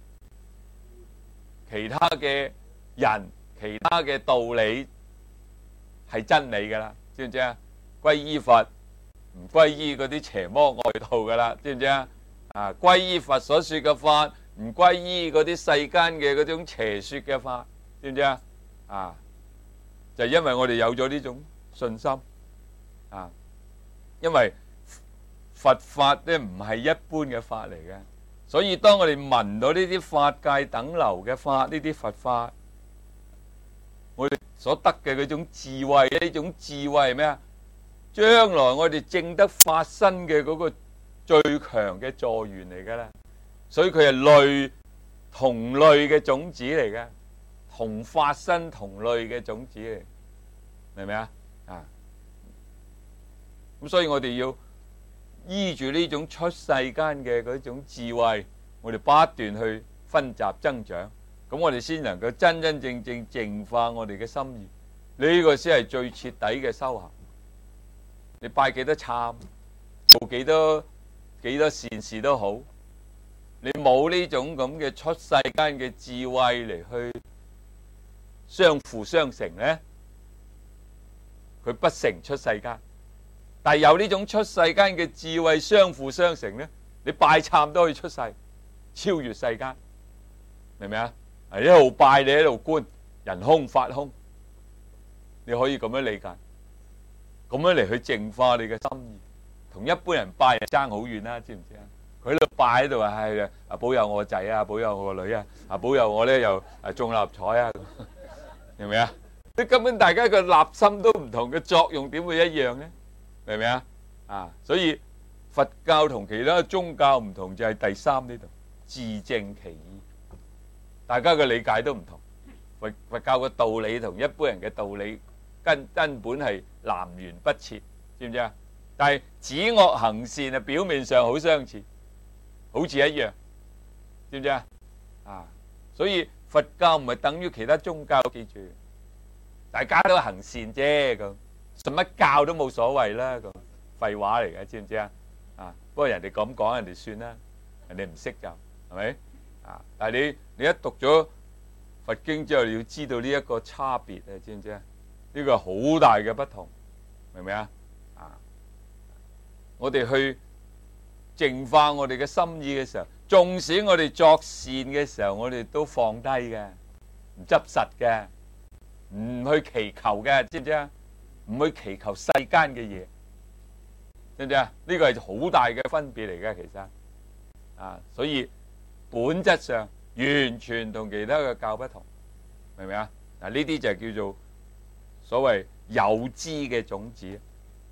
其他嘅人、其他嘅道理係真理噶啦，知唔知啊？皈依佛唔皈依嗰啲邪魔外道噶啦，知唔知啊？啊，皈依佛所說嘅法，唔皈依嗰啲世間嘅嗰種邪說嘅法，知唔知啊？啊，就因為我哋有咗呢種信心啊，因為佛法咧唔係一般嘅法嚟嘅，所以當我哋聞到呢啲法界等流嘅法，呢啲佛法，我哋所得嘅嗰種智慧，呢種智慧係咩啊？將來我哋證得法身嘅嗰個最強嘅助緣嚟噶啦，所以佢係類同類嘅種子嚟嘅，同法身同類嘅種子嚟，明唔明啊？啊，咁所以我哋要依住呢種出世間嘅嗰種智慧，我哋不斷去分集增長，咁我哋先能夠真真正正淨化我哋嘅心意，呢個先係最徹底嘅修行。你拜幾多懺，做幾多幾多善事都好，你冇呢種咁嘅出世間嘅智慧嚟去相輔相成呢，佢不成出世間。但係有呢種出世間嘅智慧相輔相成呢，你拜懺都可以出世，超越世間，明唔明啊？一路拜你一路觀人空法空，你可以咁樣理解，咁樣嚟去淨化你嘅心意，同一般人拜爭好遠啦，知唔知啊？佢喺度拜喺度話係啊，保佑我個仔啊，保佑我個女啊，啊保佑我咧又啊中六合彩啊，明唔明啊？即根本大家嘅立心都唔同，嘅作用點會一樣呢？明唔明啊？啊，所以佛教同其他宗教唔同就係第三呢度自證其意，大家嘅理解都唔同。佛佛教嘅道理同一般人嘅道理根根本係南轅北轍，知唔知啊？但係止惡行善啊，表面上好相似，好似一樣，知唔知啊？啊，所以佛教唔係等於其他宗教，記住，大家都行善啫，咁什麼教都冇所謂啦，咁廢話嚟嘅，知唔知啊？啊，不過人哋咁講，人哋算啦，人哋唔識就係咪？啊，但係你你一讀咗佛經之後，你要知道呢一個差別啊，知唔知啊？呢個好大嘅不同，明唔明啊？啊，我哋去淨化我哋嘅心意嘅時候，縱使我哋作善嘅時候，我哋都放低嘅，唔執實嘅，唔去祈求嘅，知唔知啊？唔去祈求世間嘅嘢，知唔知啊？呢個係好大嘅分別嚟嘅，其實啊，所以本質上完全同其他嘅教不同，明唔明啊？嗱，呢啲就係叫做所謂有知嘅種子，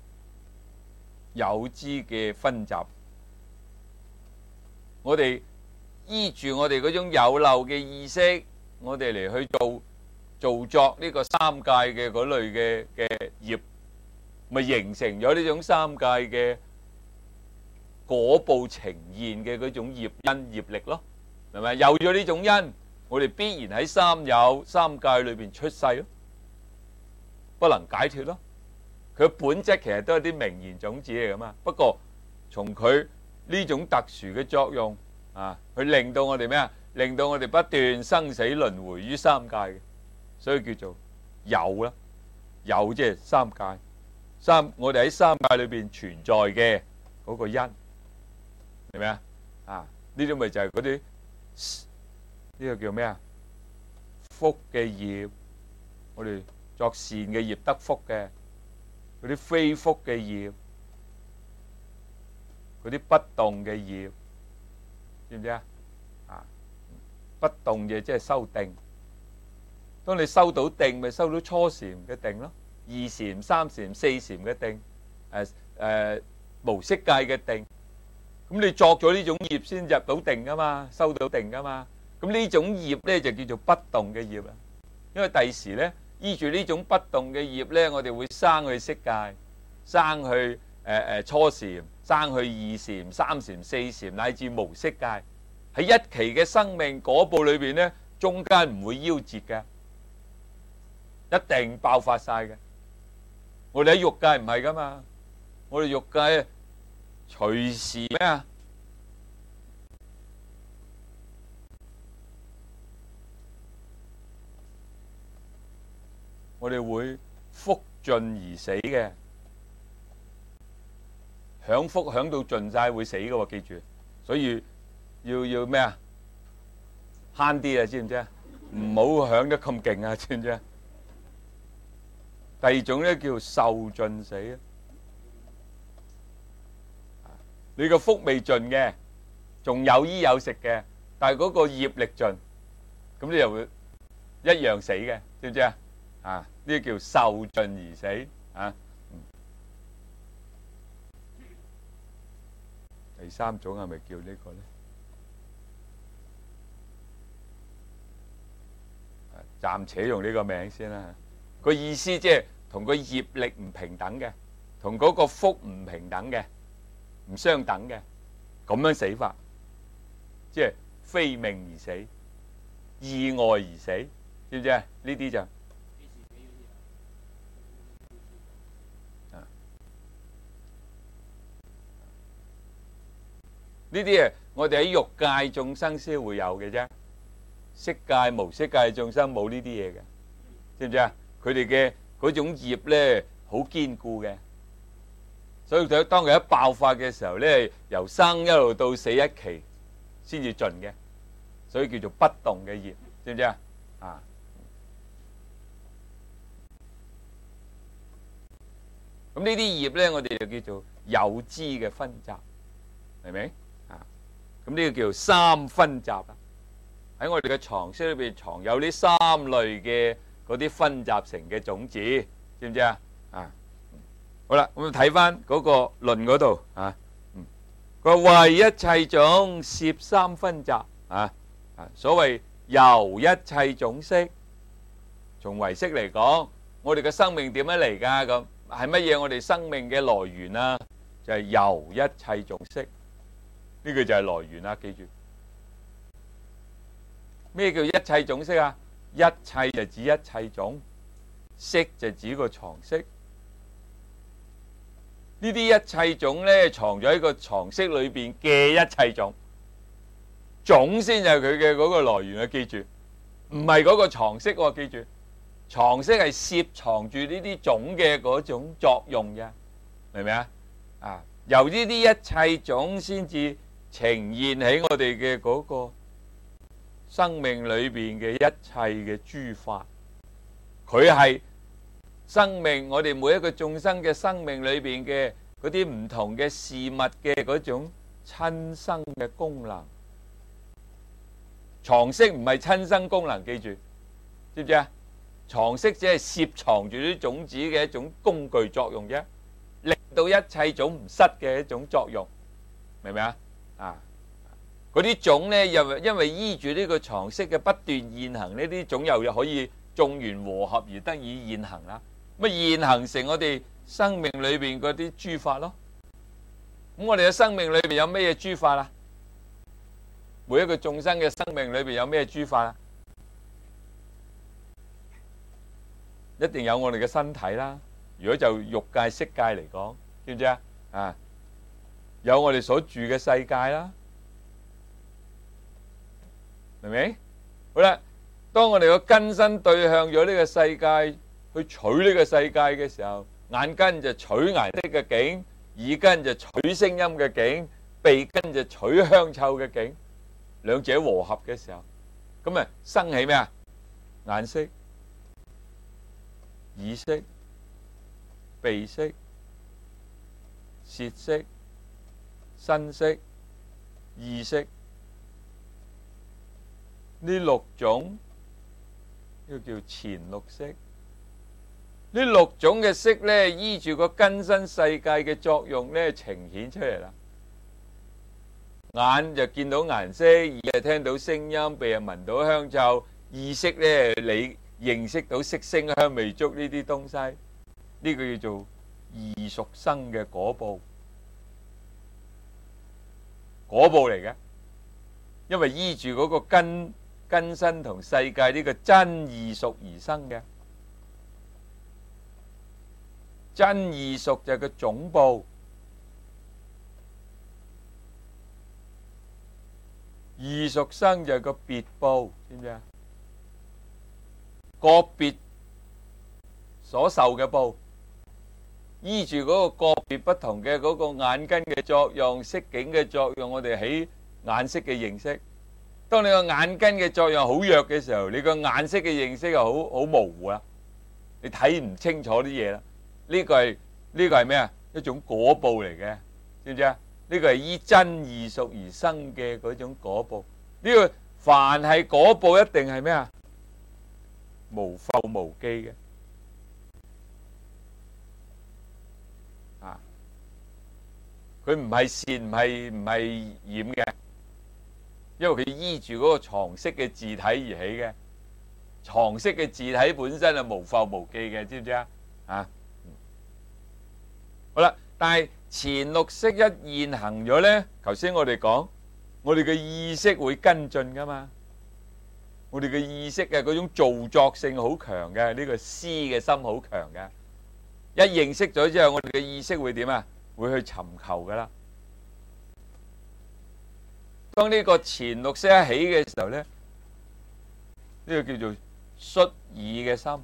有知嘅分集。我哋依住我哋嗰種有漏嘅意識，我哋嚟去做做作呢個三界嘅嗰類嘅嘅業，咪形成咗呢種三界嘅果報呈現嘅嗰種業因業力咯，係咪？有咗呢種因，我哋必然喺三有三界裏邊出世咯，不能解脫咯。 佢本質其實都係啲名言種子嚟噶嘛。不過從佢呢種特殊嘅作用啊，去令到我哋咩啊？令到我哋不斷生死輪迴於三界嘅，所以叫做有啦。有即係三界，三我哋喺三界裏邊存在嘅嗰個因，明唔明啊？啊，呢啲咪就係嗰啲呢個叫咩啊？福嘅業，我哋作善嘅業得福嘅，嗰啲非福嘅業，嗰啲不動嘅業，知唔知啊？啊，不動嘅即係修定。當你收到定，咪收到初禪嘅定咯，二禪、三禪、四禪嘅定，誒誒無色界嘅定。咁你作咗呢種業先入到定噶嘛，收到定噶嘛。咁呢種業咧就叫做不動嘅業啦。因為第時咧依住呢種不動嘅業咧，我哋會生去色界，生去誒誒初禪，生去二禪、三禪、四禪，乃至無色界。喺一期嘅生命嗰部裏邊咧，中間唔會夭折嘅。一定爆發晒嘅。我哋喺欲界唔係噶嘛，我哋欲界隨時咩啊？我哋會福盡而死嘅，享福享到盡晒會死嘅喎，記住。所以要要咩啊？慳啲啊，知唔知啊？唔好享得咁勁啊，知唔知啊？第二種咧叫受盡死啊！你個福未盡嘅，仲有衣有食嘅，但係嗰個業力盡，咁你又會一樣死嘅，知唔知啊？啊！呢啲叫受盡而死啊！第三種係咪叫呢個咧？暫且用呢個名先啦。個意思即係同個業力唔平等嘅，同嗰個福唔平等嘅，唔相等嘅，咁樣死法，即係非命而死，意外而死，知唔知啊？呢啲就呢啲係我哋喺欲界眾生先會有嘅啫，色界無色界眾生冇呢啲嘢嘅，知唔知啊？佢哋嘅嗰種業咧好堅固嘅，所以佢當佢一爆發嘅時候咧，由生一路到死一期先至盡嘅，所以叫做不動嘅業，知唔知啊？啊，咁呢啲業咧，我哋就叫做有支嘅分集，明唔明啊？咁呢個叫做三分集啊！喺我哋嘅藏識裏邊藏有呢三類嘅嗰啲分集成嘅種子，知唔知啊？啊，好啦，咁睇翻嗰個論嗰度啊，嗯，佢話為一切種攝三分集啊，啊，所謂由一切種識，從唯識嚟講，我哋嘅生命點樣嚟噶？咁係乜嘢？我哋生命嘅來源啊，就係由一切種識，呢個就係來源啦，記住。咩叫一切種識啊？一切就指一切種，識就指個藏識。呢啲一切種咧，藏咗喺個藏識裏邊嘅一切種，種先就係佢嘅嗰個來源啊！記住，唔係嗰個藏識喎，記住，藏識係攝藏住呢啲種嘅嗰種作用嘅，明唔明啊？啊，由呢啲一切種先至呈現喺我哋嘅嗰個生命裏邊嘅一切嘅諸法，佢係生命，我哋每一個眾生嘅生命裏邊嘅嗰啲唔同嘅事物嘅嗰種親生嘅功能。藏識唔係親生功能，記住，知唔知啊？藏識只係攝藏住啲種子嘅一種工具作用啫，令到一切種唔失嘅一種作用，明唔明啊？啊！嗰啲種咧，又因為依住呢個藏識嘅不斷現行，呢啲種又可以眾緣和合而得以現行啦。咁現行成我哋生命裏邊嗰啲諸法咯。咁我哋嘅生命裏邊有咩嘢諸法啊？每一個眾生嘅生命裏邊有咩諸法啊？一定有我哋嘅身體啦， 如果就欲界色界嚟講，知唔知啊？啊，有我哋所住嘅世界啦，明唔明？好啦，當我哋個根身對向咗呢個世界，去取呢個世界嘅時候，眼根就取顏色嘅境，耳根就取聲音嘅境，鼻根就取香臭嘅境，兩者和合嘅時候，咁啊生起咩啊？眼色、耳色、鼻色、舌色、身色、意識，呢六種呢個叫前六識。呢六種嘅色咧，依住個根身世界嘅作用咧，呈現出嚟啦。眼就見到顏色，耳就聽到聲音，鼻就聞到香臭，意識咧你認識到色聲香味觸呢啲東西，呢個叫做異熟生嘅果報，果報嚟嘅，因為依住嗰個根根身同世界呢個真異熟而生嘅。真異熟就係個總報，異熟生就係個別報，知唔知啊？個別所受嘅報，依住嗰個個別不同嘅嗰個眼根嘅作用、色境嘅作用，我哋起眼色嘅認識。當你個眼根嘅作用好弱嘅時候，你個眼色嘅認識就好好模糊啦，你睇唔清楚啲嘢啦。呢個係呢個係咩啊？一種果報嚟嘅，知唔知啊？呢個係依真異熟而生嘅嗰種果報。呢個凡係果報，一定係咩啊？無覆無記嘅啊！佢唔係善，唔係唔係染嘅，因為佢依住嗰個藏識嘅自體而起嘅。藏識嘅自體本身係無覆無記嘅，知唔知啊？啊！好啦，但係前六識一現行咗呢，頭先我哋講，我哋嘅意識會跟進噶嘛，我哋嘅意識嘅嗰種造作性好強嘅，呢個思嘅心好強嘅，一認識咗之後，我哋嘅意識會點啊？會去尋求噶啦。當呢個前六識一起嘅時候呢，呢個叫做率意嘅心。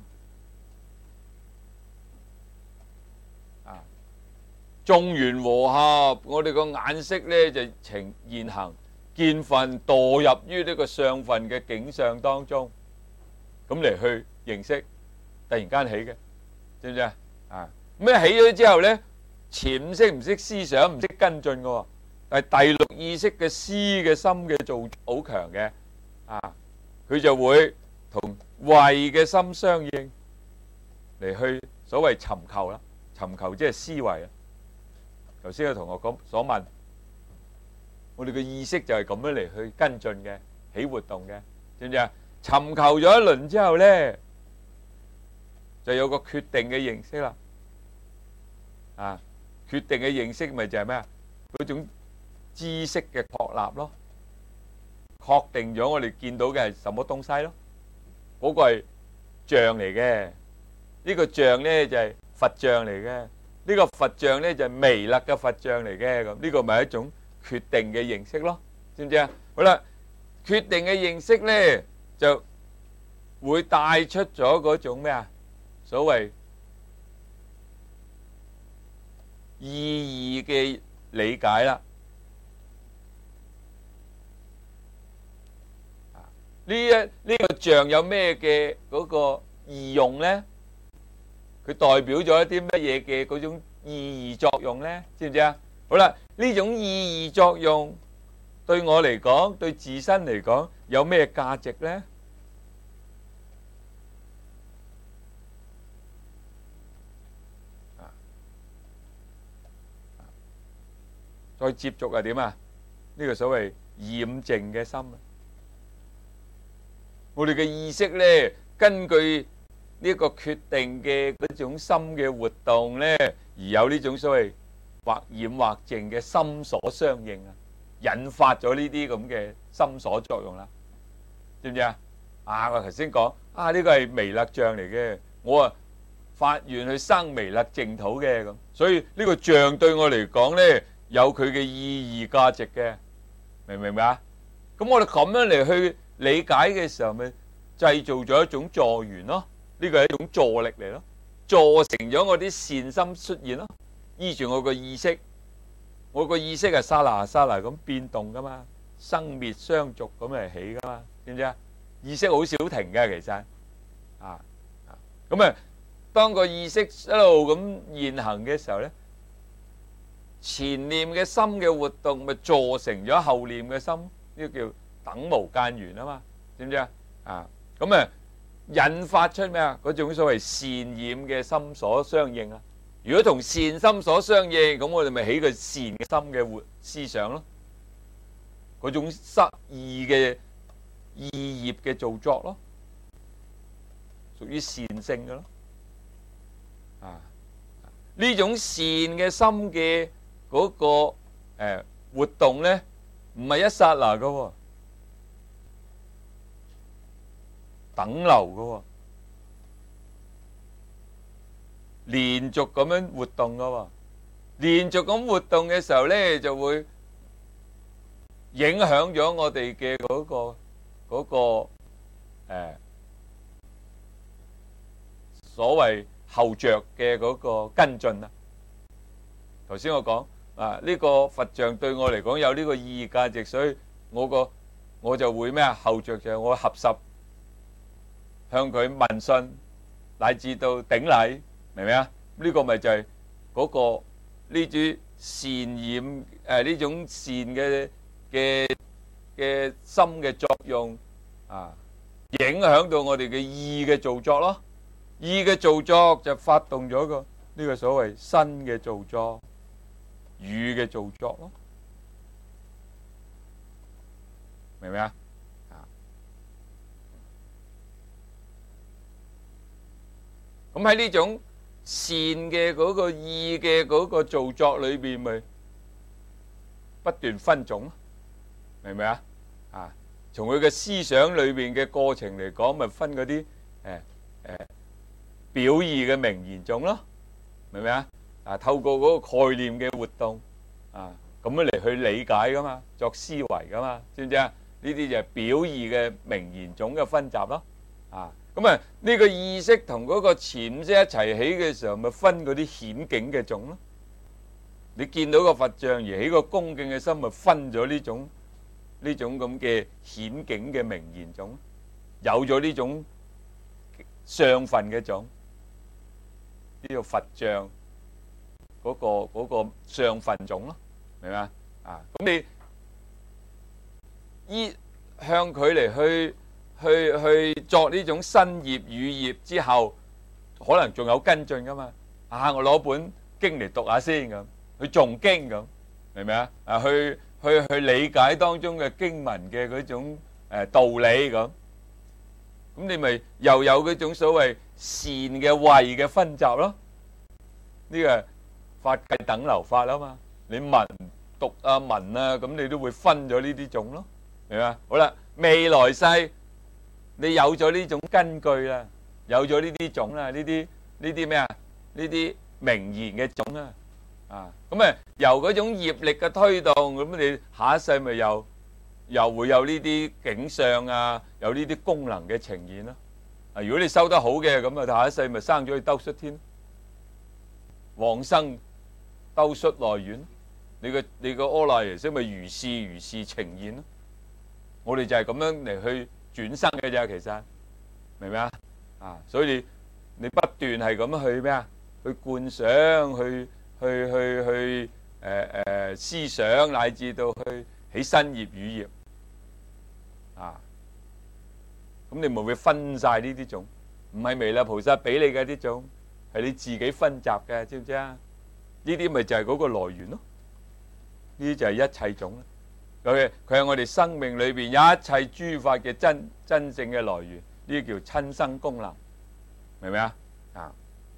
眾緣和合，我哋個眼識咧就呈現行見分墮入於呢個相分嘅境相當中，咁嚟去認識，突然間起嘅，知唔知啊？啊，咁一起咗之後咧，前五識唔識思想，唔識跟進嘅，但係第六意識嘅思嘅心嘅造好強嘅，啊，佢就會同慧嘅心相應嚟去所謂尋求啦，尋求即係思維啊。頭先個同學講所問，我哋嘅意識就係咁樣嚟去跟進嘅，起活動嘅，知唔知啊？尋求咗一輪之後咧，就有個決定嘅認識啦。啊，決定嘅認識咪就係咩啊？嗰種知識嘅確立咯，確定咗我哋見到嘅係什麼東西咯。嗰個係像嚟嘅，呢個像咧就係佛像嚟嘅。呢個佛像咧就係彌勒嘅佛像嚟嘅，咁呢個咪一種決定嘅認識咯，知唔知啊？好啦，決定嘅認識咧就會帶出咗嗰種咩啊？所謂意義嘅理解啦。呢一呢個像有咩嘅嗰個義用咧？佢代表咗一啲乜嘢嘅嗰種意義作用呢？知唔知啊？好啦，呢種意義作用對我嚟講，對自身嚟講有咩價值呢？再接觸係點啊？呢個所謂染淨嘅心，我哋嘅意識呢，根據呢個決定嘅嗰種心嘅活動呢，而有呢種所謂或染或淨嘅心所相應啊，引發咗呢啲咁嘅心所作用啦，知唔知啊？啊，我頭先講啊，呢個係彌勒像嚟嘅，我啊發願去生彌勒淨土嘅咁。所以呢個像對我嚟講咧，有佢嘅意義價值嘅，明唔明白啊？咁我哋咁樣嚟去理解嘅時候，咪製造咗一種助緣咯。呢個係一種助力嚟咯，助成咗我啲善心出現咯。依住我個意識，我個意識係剎那剎那咁變動噶嘛，生滅相續咁嚟起噶嘛，知唔知啊？意識好少停嘅，其實啊啊咁啊，當個意識一路咁現行嘅時候咧，前念嘅心嘅活動咪助成咗後念嘅心，呢個叫等無間緣啊嘛，知唔知啊？啊咁啊，引發出咩啊？嗰種所謂善染嘅心所相應啊。如果同善心所相應，咁我哋咪起個善嘅心嘅活思想咯。嗰種失意嘅意業嘅造作咯，屬於善性嘅咯。啊，呢種善嘅心嘅嗰個誒活動咧，唔係一剎那噶喎，等流噶喎，連續咁樣活動噶喎，連續咁活動嘅時候咧，就會影響咗我哋嘅嗰個嗰個誒所謂後着嘅嗰個跟進啊。頭先我講啊，呢個佛像對我嚟講有呢個意義價值，所以我個我就會咩啊？後着就係我合十向佢問訊，乃至到頂禮，明唔明啊？呢個咪就係嗰個呢種善染誒呢種善嘅嘅嘅心嘅作用啊，影響到我哋嘅意嘅造作咯。意嘅造作就發動咗個呢個所謂身嘅造作、語嘅造作咯，明唔明啊？咁喺呢種善嘅嗰個意嘅嗰個造作裏邊，咪不斷分種咯，明唔明啊？啊，從佢嘅思想裏邊嘅過程嚟講，咪分嗰啲誒誒表意嘅名言種咯，明唔明啊？啊，透過嗰個概念嘅活動啊，咁樣嚟去理解噶嘛，作思維噶嘛，知唔知啊？呢啲就係表意嘅名言種嘅分集咯，啊。咁啊，呢個意識同嗰個潛識一齊起嘅時候，咪分嗰啲顯境嘅種咯。你見到個佛像而起個恭敬嘅心，咪分咗呢種呢種咁嘅顯境嘅名言種，有咗呢種相分嘅種，呢個佛像嗰個嗰個相分種咯，明嘛？啊，咁你依向佢嚟去。去去作呢種身業語業之後，可能仲有跟進噶嘛？啊，我攞本經嚟讀下先咁，去誦經咁，明唔明啊？啊，去去去理解當中嘅經文嘅嗰種誒道理咁，咁你咪又有嗰種所謂善嘅慧嘅分集咯。呢個法界等流法啊嘛，你文讀啊文啊，咁你都會分咗呢啲種咯，明嘛？好啦，未來世。你有咗呢種根據啦，有咗呢啲種啦，呢啲呢啲咩啊？呢啲名言嘅種啊，啊咁啊，由嗰種業力嘅推動，咁你下一世咪又又會有呢啲景象啊，有呢啲功能嘅呈現咯。啊，如果你收得好嘅，咁啊下一世咪生咗去兜率天，往生兜率內院，你個你個阿賴耶識咪如是如是呈現咯。我哋就係咁樣嚟去。轉生嘅啫，其實明唔明啊？啊，所以你你不斷係咁去咩啊？去觀想，去去去去誒誒思想，乃至到去起身業語業啊。咁你咪會分晒呢啲種，唔係彌勒菩薩俾你嘅呢種，係你自己分集嘅，知唔知啊？呢啲咪就係嗰個來源咯。呢啲就係一切種啦。佢佢係我哋生命裏邊一切諸法嘅真真正嘅來源，呢啲叫親生功能，明唔明啊？啊，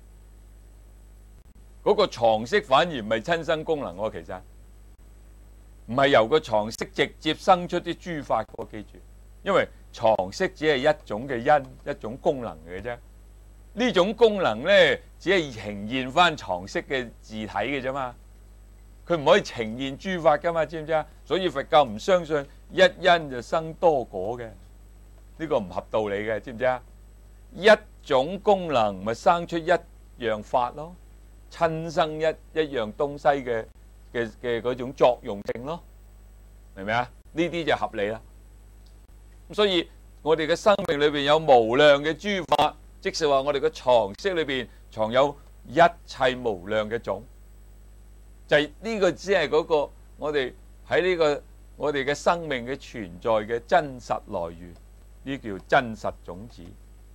嗰個床識反而唔係親生功能喎，其實唔係由個床識直接生出啲諸法嘅，記住，因為床識只係一種嘅因，一種功能嚟嘅啫。 呢種功能咧，只係呈現翻常識嘅字體嘅啫嘛，佢唔可以呈現諸法噶嘛，知唔知啊？所以佛教唔相信一因就生多果嘅，呢個唔合道理嘅，知唔知啊？一種功能咪生出一樣法咯，親生一一樣東西嘅嘅嘅嗰種作用性咯，明唔明啊？呢啲就合理啦。咁所以我哋嘅生命裏邊有無量嘅諸法，即是話我哋嘅常識裏邊藏有一切無量嘅種，就係呢個只係嗰個我哋喺呢個我哋嘅生命嘅存在嘅真實來源，呢叫真實種子。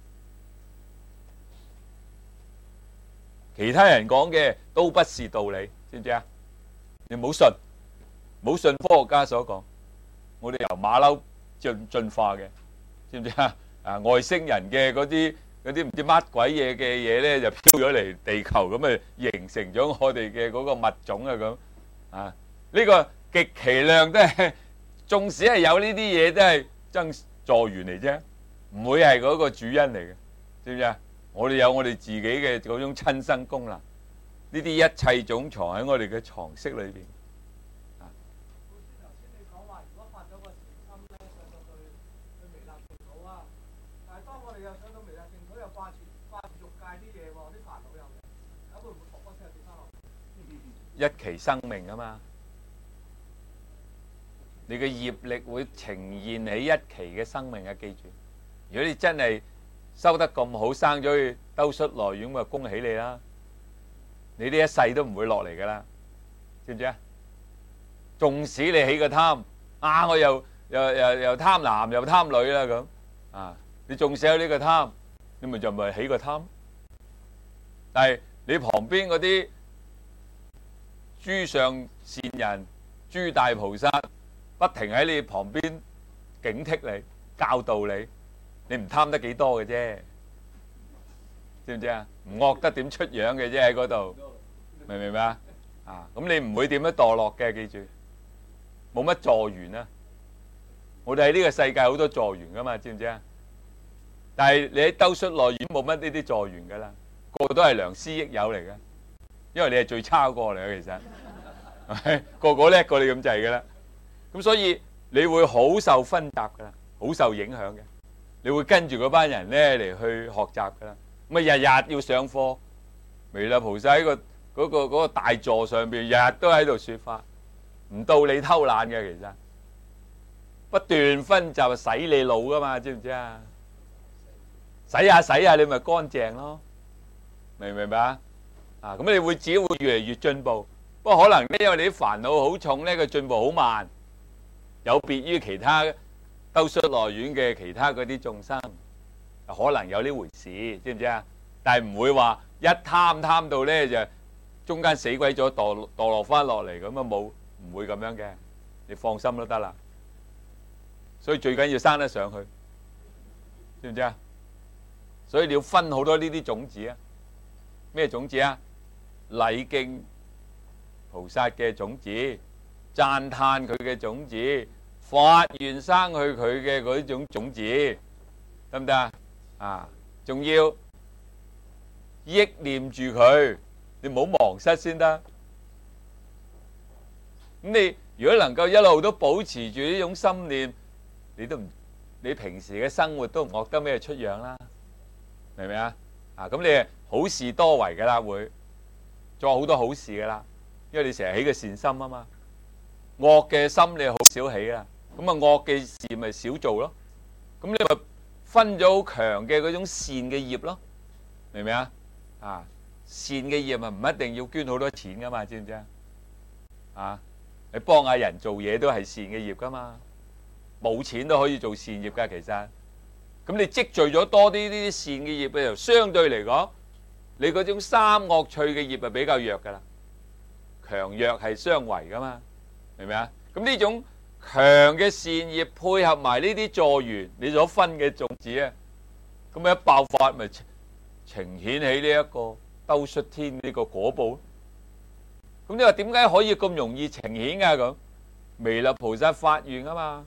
其他人講嘅都不是道理，知唔知啊？你唔好信，唔好信科學家所講。我哋由馬騮進進化嘅，知唔知啊？啊，外星人嘅嗰啲嗰啲唔知乜鬼嘢嘅嘢咧，就飄咗嚟地球，咁啊形成咗我哋嘅嗰個物種啊咁啊。呢個極其量都係，縱使係有呢啲嘢，都係增助緣嚟啫，唔會係嗰個主因嚟嘅，知唔知啊？我哋有我哋自己嘅嗰種親生功能，呢啲一切總藏喺我哋嘅常識裏邊。 頭先你講話，如果發咗個善心咧，上到去去彌勒淨土啊，但係當我哋又上到彌勒淨土，又掛住掛住欲界啲嘢喎，啲煩惱又嚟，咁會唔會撲一聲跌翻落？ 一期生命啊嘛，你嘅業力會呈現喺一期嘅生命啊！記住，如果你真係收得咁好，生咗去兜率來源，咁恭喜你啦！你呢一世都唔會落嚟噶啦，知唔知啊？縱使你起個貪啊，我又又又又貪男又貪女啦咁啊，你縱使有呢個貪，你咪就咪起個貪。但係你旁邊嗰啲諸上善人、諸大菩薩，不停喺你旁邊警惕你、教導你。你唔貪得幾多嘅啫，知唔知啊？唔惡得點出樣嘅啫喺嗰度，明唔明白啊？啊，咁你唔會點樣墮落嘅，記住，冇乜助緣啊！我哋喺呢個世界好多助緣噶嘛，知唔知啊？但係你喺兜率來源冇乜呢啲助緣噶啦，個個都係良師益友嚟嘅，因為你係最差嗰個嚟嘅，其實係咪？個個叻過你咁滯噶啦，咁所以你會好受分集噶啦，好受影響嘅。你會跟住嗰班人咧嚟去學習噶啦，咁啊日日要上課，彌勒菩薩喺個嗰個嗰個大座上邊，日日都喺度説法，唔到你偷懶嘅，其實不斷分集洗你腦噶嘛，知唔知啊？洗下洗下你咪乾淨咯，明唔明白啊？啊，咁你會自己會越嚟越進步，不過可能呢，因為你啲煩惱好重咧，個進步好慢，有別於其他兜率來源嘅其他嗰啲眾生，可能有呢回事，知唔知啊？但係唔會話一貪貪到咧就中間死鬼咗，墮墮落翻落嚟咁啊，冇，唔會咁樣嘅，你放心都得啦。所以最緊要生得上去，知唔知啊？所以你要分好多呢啲種子啊。咩種子啊？禮敬菩薩嘅種子，讚歎佢嘅種子，發願生去佢嘅嗰種種子，得唔得啊？啊，仲要憶念住佢，你唔好忘失先得。咁你如果能夠一路都保持住呢種心念，你都唔，你平時嘅生活都唔惡得咩出樣啦，明唔明啊？啊，咁你好事多為噶啦，會做好多好事噶啦，因為你成日起個善心啊嘛。惡嘅心你好少起啦，咁啊惡嘅事咪少做咯。咁你咪分咗好強嘅嗰種善嘅業咯，明唔明啊？啊，善嘅業啊唔一定要捐好多錢噶嘛，知唔知啊？啊，你幫下人做嘢都係善嘅業噶嘛，冇錢都可以做善業噶，其實。咁你積聚咗多啲呢啲善嘅業嘅時候，相對嚟講，你嗰種三惡趣嘅業係比較弱噶啦，強弱係相違噶嘛，明唔明啊？咁呢種強嘅善業配合埋呢啲助緣，你所分嘅種子啊，咁一爆發咪呈現起呢一個兜率天呢個果報。咁你話點解可以咁容易呈現噶？咁彌勒菩薩發願啊嘛，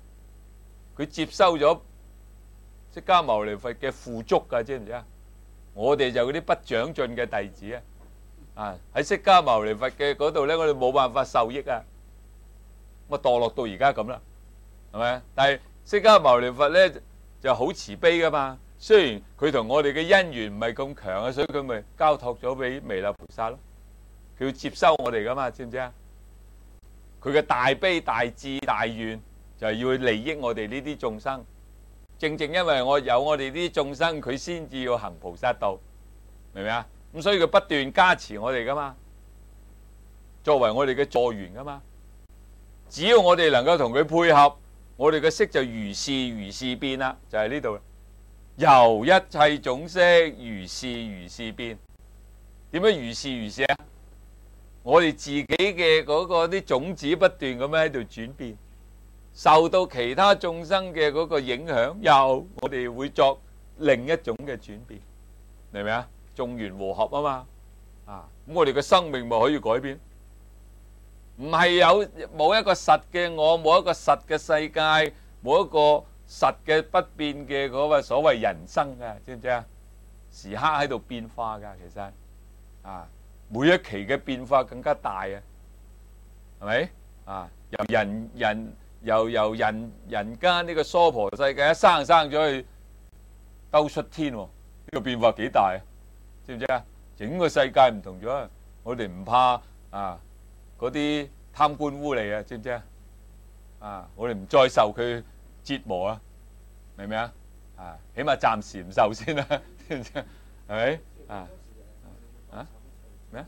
佢接收咗釋迦牟尼佛嘅付囑噶，知唔知啊？ 我哋就嗰啲不長進嘅弟子啊！啊，喺釋迦牟尼佛嘅嗰度咧，我哋冇辦法受益啊！我墮落到而家咁啦，係咪？但係釋迦牟尼佛咧就好慈悲噶嘛。雖然佢同我哋嘅因緣唔係咁強啊，所以佢咪交託咗俾彌勒菩薩咯。佢要接收我哋噶嘛，知唔知啊？佢嘅大悲大智大願就係要利益我哋呢啲眾生。正正因為我有我哋呢啲眾生，佢先至要行菩薩道，明唔明啊？咁所以佢不斷加持我哋噶嘛，作為我哋嘅助緣噶嘛。只要我哋能夠同佢配合，我哋嘅色就如是如是變啦，就係呢度。由一切種色如是如是變，點樣如是如是啊？我哋自己嘅嗰個啲種子不斷咁樣喺度轉變。受到其他眾生嘅嗰個影響，又我哋會作另一種嘅轉變，明唔明啊？眾緣和合啊嘛，啊咁我哋嘅生命咪可以改變？唔係有冇一個實嘅我，冇一個實嘅世界，冇一個實嘅不變嘅嗰個所謂人生嘅，知唔知啊？時刻喺度變化㗎，其實啊，每一期嘅變化更加大啊，係咪啊？由人人。由由人人間呢個娑婆世界一生生咗去兜率天，呢個變化幾大啊？知唔知啊？整個世界唔同咗，我哋唔怕啊嗰啲貪官污吏啊，知唔知啊？啊，我哋唔再受佢折磨啊，明唔明啊？啊，起碼暫時唔受先啦，知唔知啊？係咪啊？啊咩啊？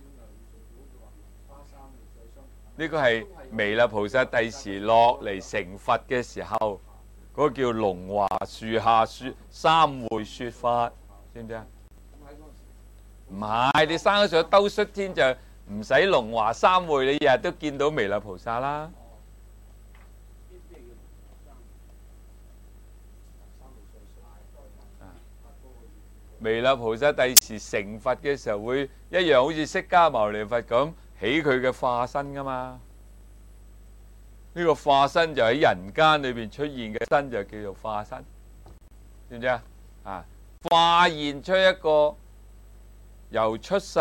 呢個係彌勒菩薩第時落嚟成佛嘅時候，嗰個叫龍華樹下說三會說法，知唔知啊？唔係，你生咗上兜率天就唔使龍華三會，你日日都見到彌勒菩薩啦。彌勒菩薩第時成佛嘅時候，會一樣好似釋迦牟尼佛咁。起佢嘅化身噶嘛？呢、這個化身就喺人間裏邊出現嘅身就叫做化身，知唔知啊？啊，化現出一個由出世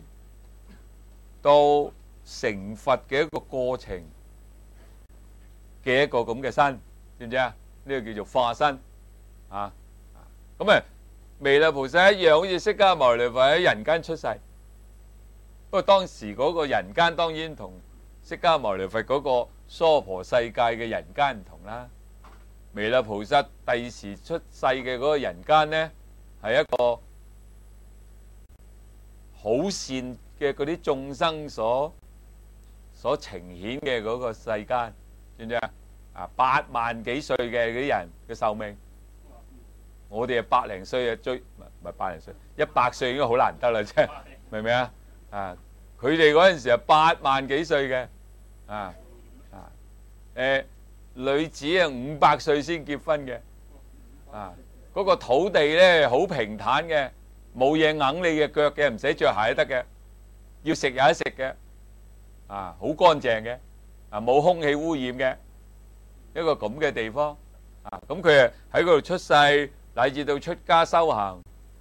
到成佛嘅一個過程嘅一個咁嘅身，知唔知啊？呢、這個叫做化身啊。咁啊，彌勒菩薩一樣好似釋迦牟尼佛喺人間出世。不過當時嗰個人間當然同釋迦牟尼佛嗰個娑婆世界嘅人間唔同啦。彌勒菩薩第時出世嘅嗰個人間呢，係一個好善嘅嗰啲眾生所所呈現嘅嗰個世間，知唔知啊？啊，八萬幾歲嘅嗰啲人嘅壽命，我哋係百零歲啊，追唔係百零歲，一百歲應該好難得啦，啫，明唔明啊？啊！佢哋嗰陣時係八萬幾歲嘅，啊啊誒女子啊五百歲先結婚嘅，啊嗰個土地咧好平坦嘅，冇嘢硬你嘅腳嘅，唔使著鞋都得嘅，要食有得食嘅，啊好乾淨嘅，啊冇空氣污染嘅一個咁嘅地方，啊咁佢啊喺嗰度出世，乃至到出家修行。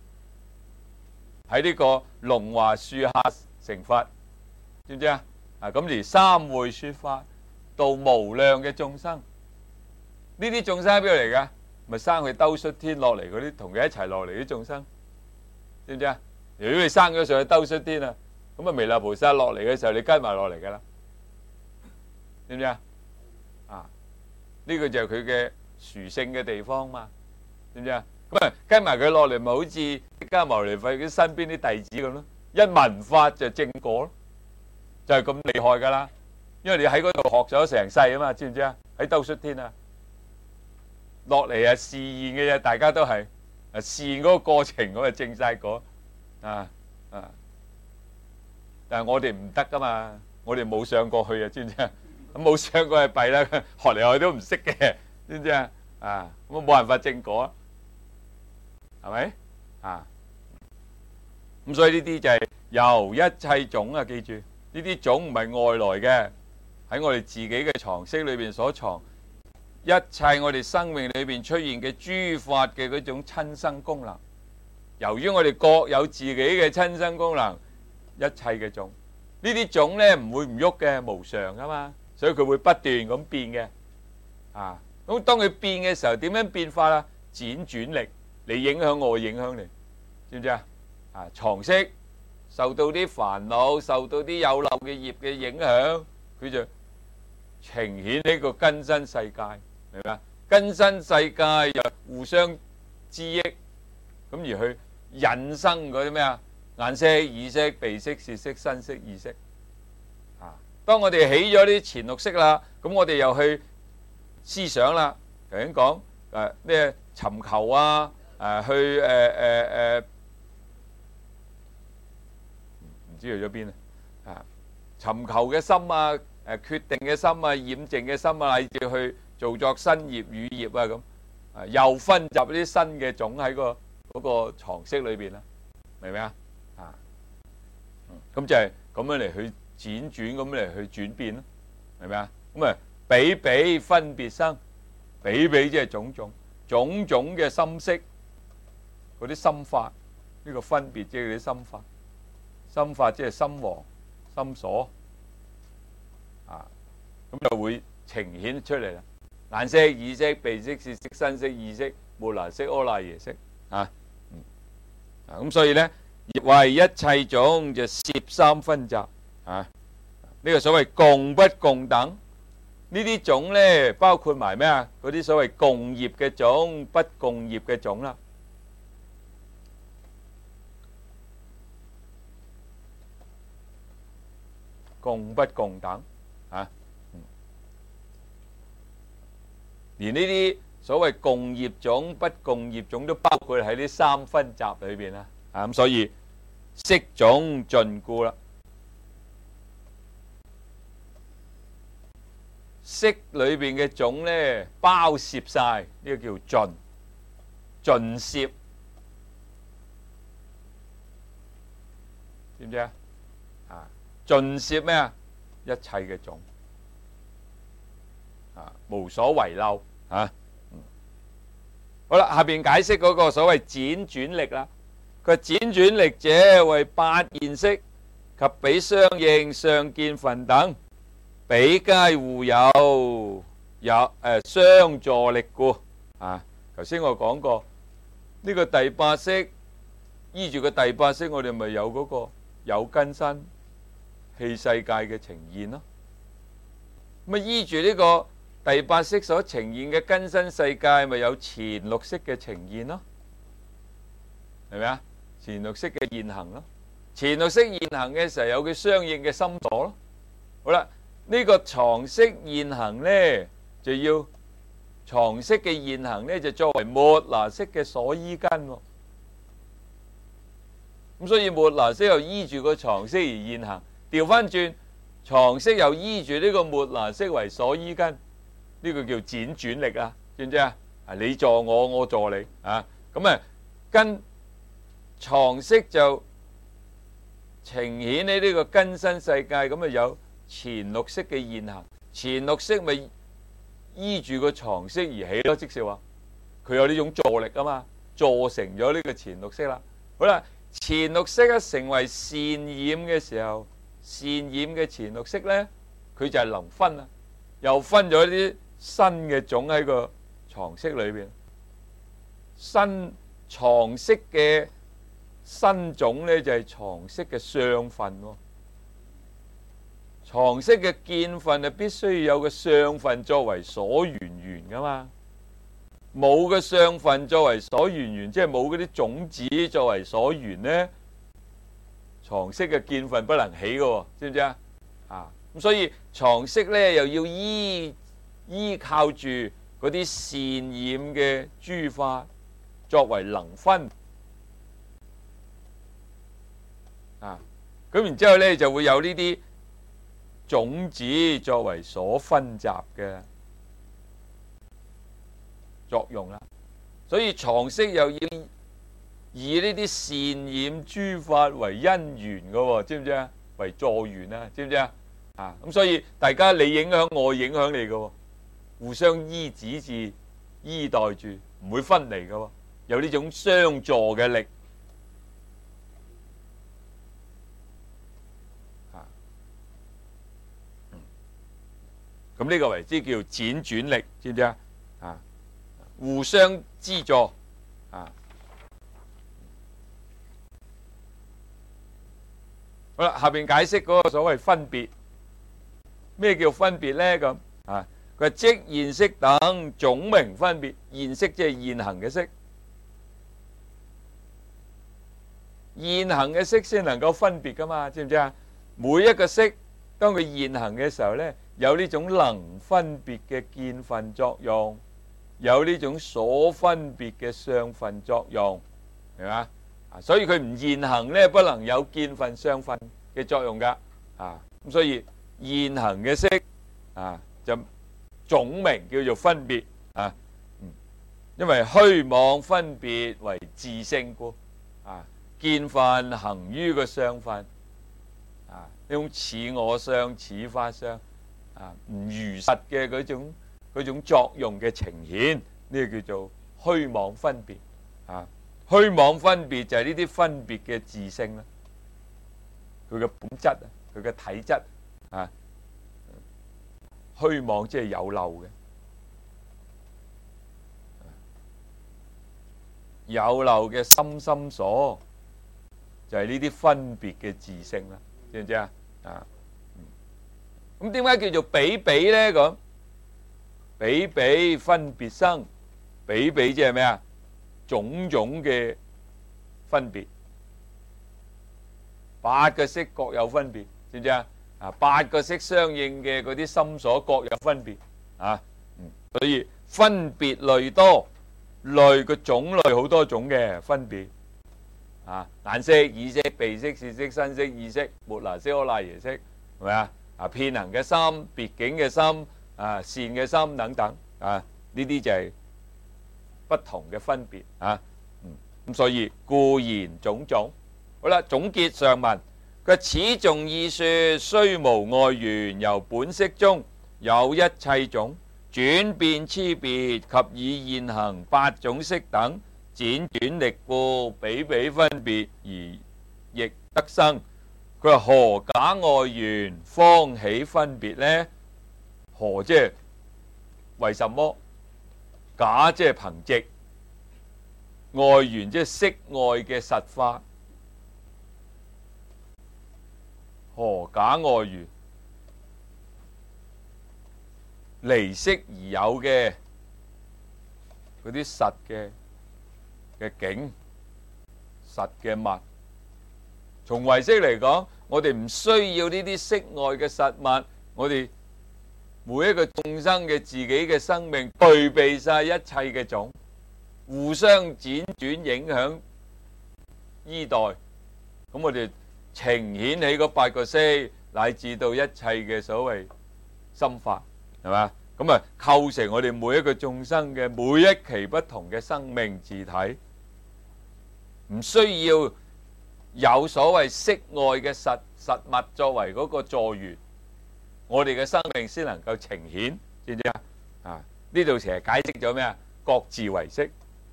喺呢個龍華樹下成佛，知唔知啊？啊咁而三會說法，度無量嘅眾生。呢啲眾生喺邊度嚟㗎？咪生去兜率天落嚟嗰啲，同佢一齊落嚟啲眾生，知唔知啊？如果你生咗上去兜率天啊，咁啊彌勒菩薩落嚟嘅時候，你跟埋落嚟㗎啦，知唔知啊？啊，呢個就係佢嘅殊勝嘅地方嘛，知唔知啊？咁啊，跟埋佢落嚟，咪好似釋迦牟尼佛佢身邊啲弟子咁咯。一聞法就正果咯，就係咁厲害噶啦。因為你喺嗰度學咗成世啊嘛，知唔知啊？喺兜率天啊，落嚟啊示現嘅啫，大家都係啊示現嗰個過程，咁啊正晒果啊啊！但係我哋唔得噶嘛，我哋冇上過去啊，知唔知啊？咁冇上過係弊啦，學嚟學去都唔識嘅，知唔知啊？啊咁啊冇辦法正果。係咪啊？咁所以呢啲就係由一切種啊！記住，呢啲種唔係外來嘅，喺我哋自己嘅藏識裏邊所藏，一切我哋生命裏邊出現嘅諸法嘅嗰種親生功能， 由於我哋各有自己嘅親生功能，一切嘅種，呢啲種咧唔會唔喐嘅，無常噶嘛，所以佢會不斷咁變嘅。啊，咁當佢變嘅時候，點樣變化啊？輾轉力，你影響我，影響你，知唔知啊？啊，藏識受到啲煩惱，受到啲有漏嘅業嘅影響，佢就呈現呢個根身世界，明白？根身世界又互相滋益，咁而去引生嗰啲咩啊？眼識、耳識、鼻識、舌識、身識、意識。啊，當我哋起咗啲前六識啦，咁我哋又去思想啦。頭先講誒咩尋求啊，誒去誒誒誒唔知去咗邊啊？啊，尋求嘅心啊，誒決定嘅心啊，染淨嘅心啊，乃至去做作身業語業啊咁，啊又分集啲新嘅種喺個嗰個藏識裏邊啦，明唔明啊？啊，咁就係咁樣嚟去輾轉咁嚟去轉變咯，明唔明啊？咁啊比比分別生，比比即係種種種種嘅心識，嗰啲心法，呢個分別即係嗰啲心法，心法即係心王、心所，啊，咁就會呈現出嚟啦。眼識、耳識、鼻識、舌識、身識、意識、末那識、阿賴耶識，啊，嗯，咁所以咧，為一切種就攝三分集，啊，呢個所謂共不共等，呢啲種咧包括埋咩啊？嗰啲所謂共業嘅種、不共業嘅種啦。共不共等，啊，嗯，連呢啲所謂共業種、不共業種都包括喺呢三分集裏邊啦，啊咁所以識種盡故啦，識裏邊嘅種咧包攝晒，呢個叫盡，盡攝，知唔知啊？啊！盡攝咩啊？一切嘅種啊，無所遺漏啊。嗯、好啦，下邊解釋嗰個所謂輾轉力啦。佢話輾轉力者為八現識及彼相應相見分等，彼皆互有有誒、呃、相助力故啊。頭先我講過呢、這個第八識依住個第八識，我哋咪有嗰個有根身器世界嘅呈現咯，咁啊依住呢個第八識所呈現嘅根身世界，咪有前六識嘅呈現咯，係咪啊？前六識嘅現行咯，前六識現行嘅時候有佢相應嘅心所咯。好啦，呢、這個藏識現行咧，就要藏識嘅現行咧，就作為末那識嘅所依根喎。咁所以末那識又依住個藏識而現行。調翻轉，藏識又依住呢個末那識為所依根，呢個叫輾轉力啊，知唔知啊？啊，你助我，我助你啊，咁啊，跟藏識就呈現喺呢個根身世界，咁啊有前六識嘅現行，前六識咪依住個藏識而起咯，即是話佢有呢種助力啊嘛，助成咗呢個前六識啦。好啦，前六識一成為善染嘅時候，善染嘅前六識咧，佢就係能分啦，又分咗啲新嘅種喺個藏識裏邊。新藏識嘅新種咧，就係藏識嘅相分喎。藏識嘅見分啊，必須要有個相分作為所緣緣噶嘛。冇個相分作為所緣緣，即係冇嗰啲種子作為所緣咧，藏識嘅見分不能起嘅，知唔知啊？啊，咁所以藏識咧又要依依靠住嗰啲善染嘅諸法作為能分啊，咁然之後咧就會有呢啲種子作為所分集嘅作用啦。所以藏識又要以呢啲善染諸法為因緣嘅喎，知唔知啊？為助緣啊，知唔知啊？啊，咁所以大家你影響我，影響你嘅喎，互相依止住、依待住，唔會分離嘅喎，有呢種相助嘅力咁呢個為之叫輾轉力，知唔知啊？啊，互相資助啊。好啦，下邊解釋嗰個所謂分別，咩叫分別呢？咁啊，佢話即現色等總名分別，現色即係現行嘅色，現行嘅色先能夠分別噶嘛，知唔知啊？每一個色，當佢現行嘅時候呢，有呢種能分別嘅見分作用，有呢種所分別嘅相分作用，係嘛？啊，所以佢唔現行呢，不能有見分相分嘅作用噶。啊，咁所以現行嘅色啊，就總名叫做分別啊。嗯，因為虛妄分別為自性故，啊，見分行於個相分，啊，呢種似我相、似法相，啊，唔如實嘅嗰種嗰種作用嘅呈現，呢個叫做虛妄分別。啊，虛妄分別就係呢啲分別嘅自性啦，佢嘅本質啊，佢嘅體質啊，虛妄即係有漏嘅，有漏嘅心心所就係呢啲分別嘅自性啦，知唔知啊？啊，咁點解叫做比比咧？咁比比分別生，比比即係咩啊？種種嘅分別，八個色各有分別，知唔知啊？啊，八個色相應嘅嗰啲心所各有分別啊，嗯，所以分別類多，類個種類好多種嘅分別啊，眼色、耳色、鼻色、舌色、身色、意識、末那識、阿賴耶識，係咪啊？啊，遍行嘅心、別境嘅心、啊善嘅心等等啊，呢啲就係不同嘅分別啊，嗯，咁所以故言種種。好啦，總結上文，佢此頌意說，雖無外緣，由本色中有一切種轉變差別，及以現行八種色等輾轉力故，比比分別而亦得生。佢話何假外緣方起分別呢？何即係為什麼？假即係憑藉，外緣即係色外嘅實法。何假外緣？離色而有嘅嗰啲實嘅嘅境、實嘅物。從唯識嚟講，我哋唔需要呢啲色外嘅實物，我哋每一個眾生嘅自己嘅生命具備晒一切嘅種，互相輾轉影響依代，咁我哋呈現起嗰八個色，乃至到一切嘅所謂心法，係嘛？咁啊構成我哋每一個眾生嘅每一期不同嘅生命自體，唔需要有所謂色外嘅實實物作為嗰個助緣，我哋嘅生命先能夠呈現，知唔知啊？啊，呢度成日解釋咗咩啊？各自為色，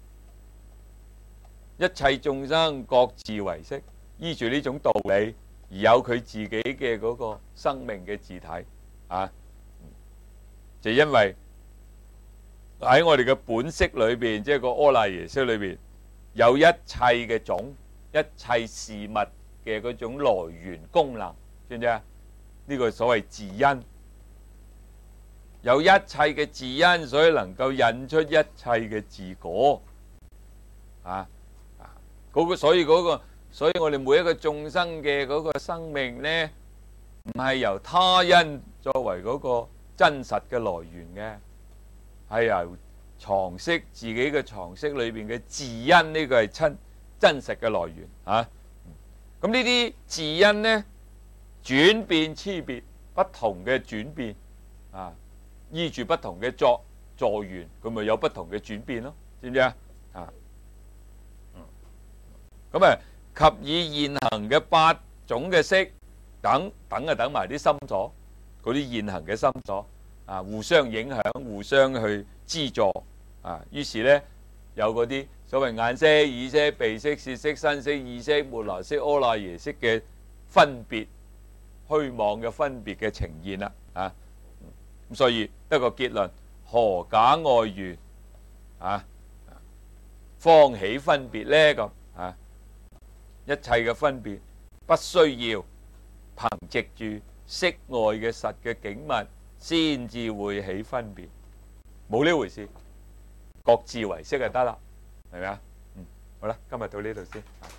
一切眾生各自為色，依住呢種道理而有佢自己嘅嗰個生命嘅自體啊，就因為喺我哋嘅本色裏邊，即係個阿賴耶識裏邊，有一切嘅種。一切事物嘅嗰種來源功能，知唔知啊？呢個所謂自因，有一切嘅自因，所以能夠引出一切嘅自果啊！嗰個所以嗰個，所以我哋每一個眾生嘅嗰個生命呢，唔係由他因作為嗰個真實嘅來源嘅，係由常識自己嘅常識裏邊嘅自因，呢個係親。真實嘅來源啊，咁呢啲自因呢，轉變差別，不同嘅轉變啊，依住不同嘅作助緣，佢咪有不同嘅轉變咯，知唔知啊？啊，咁啊及以現行嘅八種嘅色等等啊，等埋啲心所，嗰啲現行嘅心所啊，互相影響，互相去資助啊，於是呢，有嗰啲。所謂眼色、耳色、鼻色、舌色、身色、意識、末那識、阿賴耶識嘅分別，虛妄嘅分別嘅呈現啦，啊， 咁所以得個結論：何假愛緣啊？方起分別呢？咁啊，一切嘅分別不需要憑藉住色外嘅實嘅景物先至會起分別，冇呢回事，各自為色就得啦，係咪啊？嗯，好啦，今日到呢度先。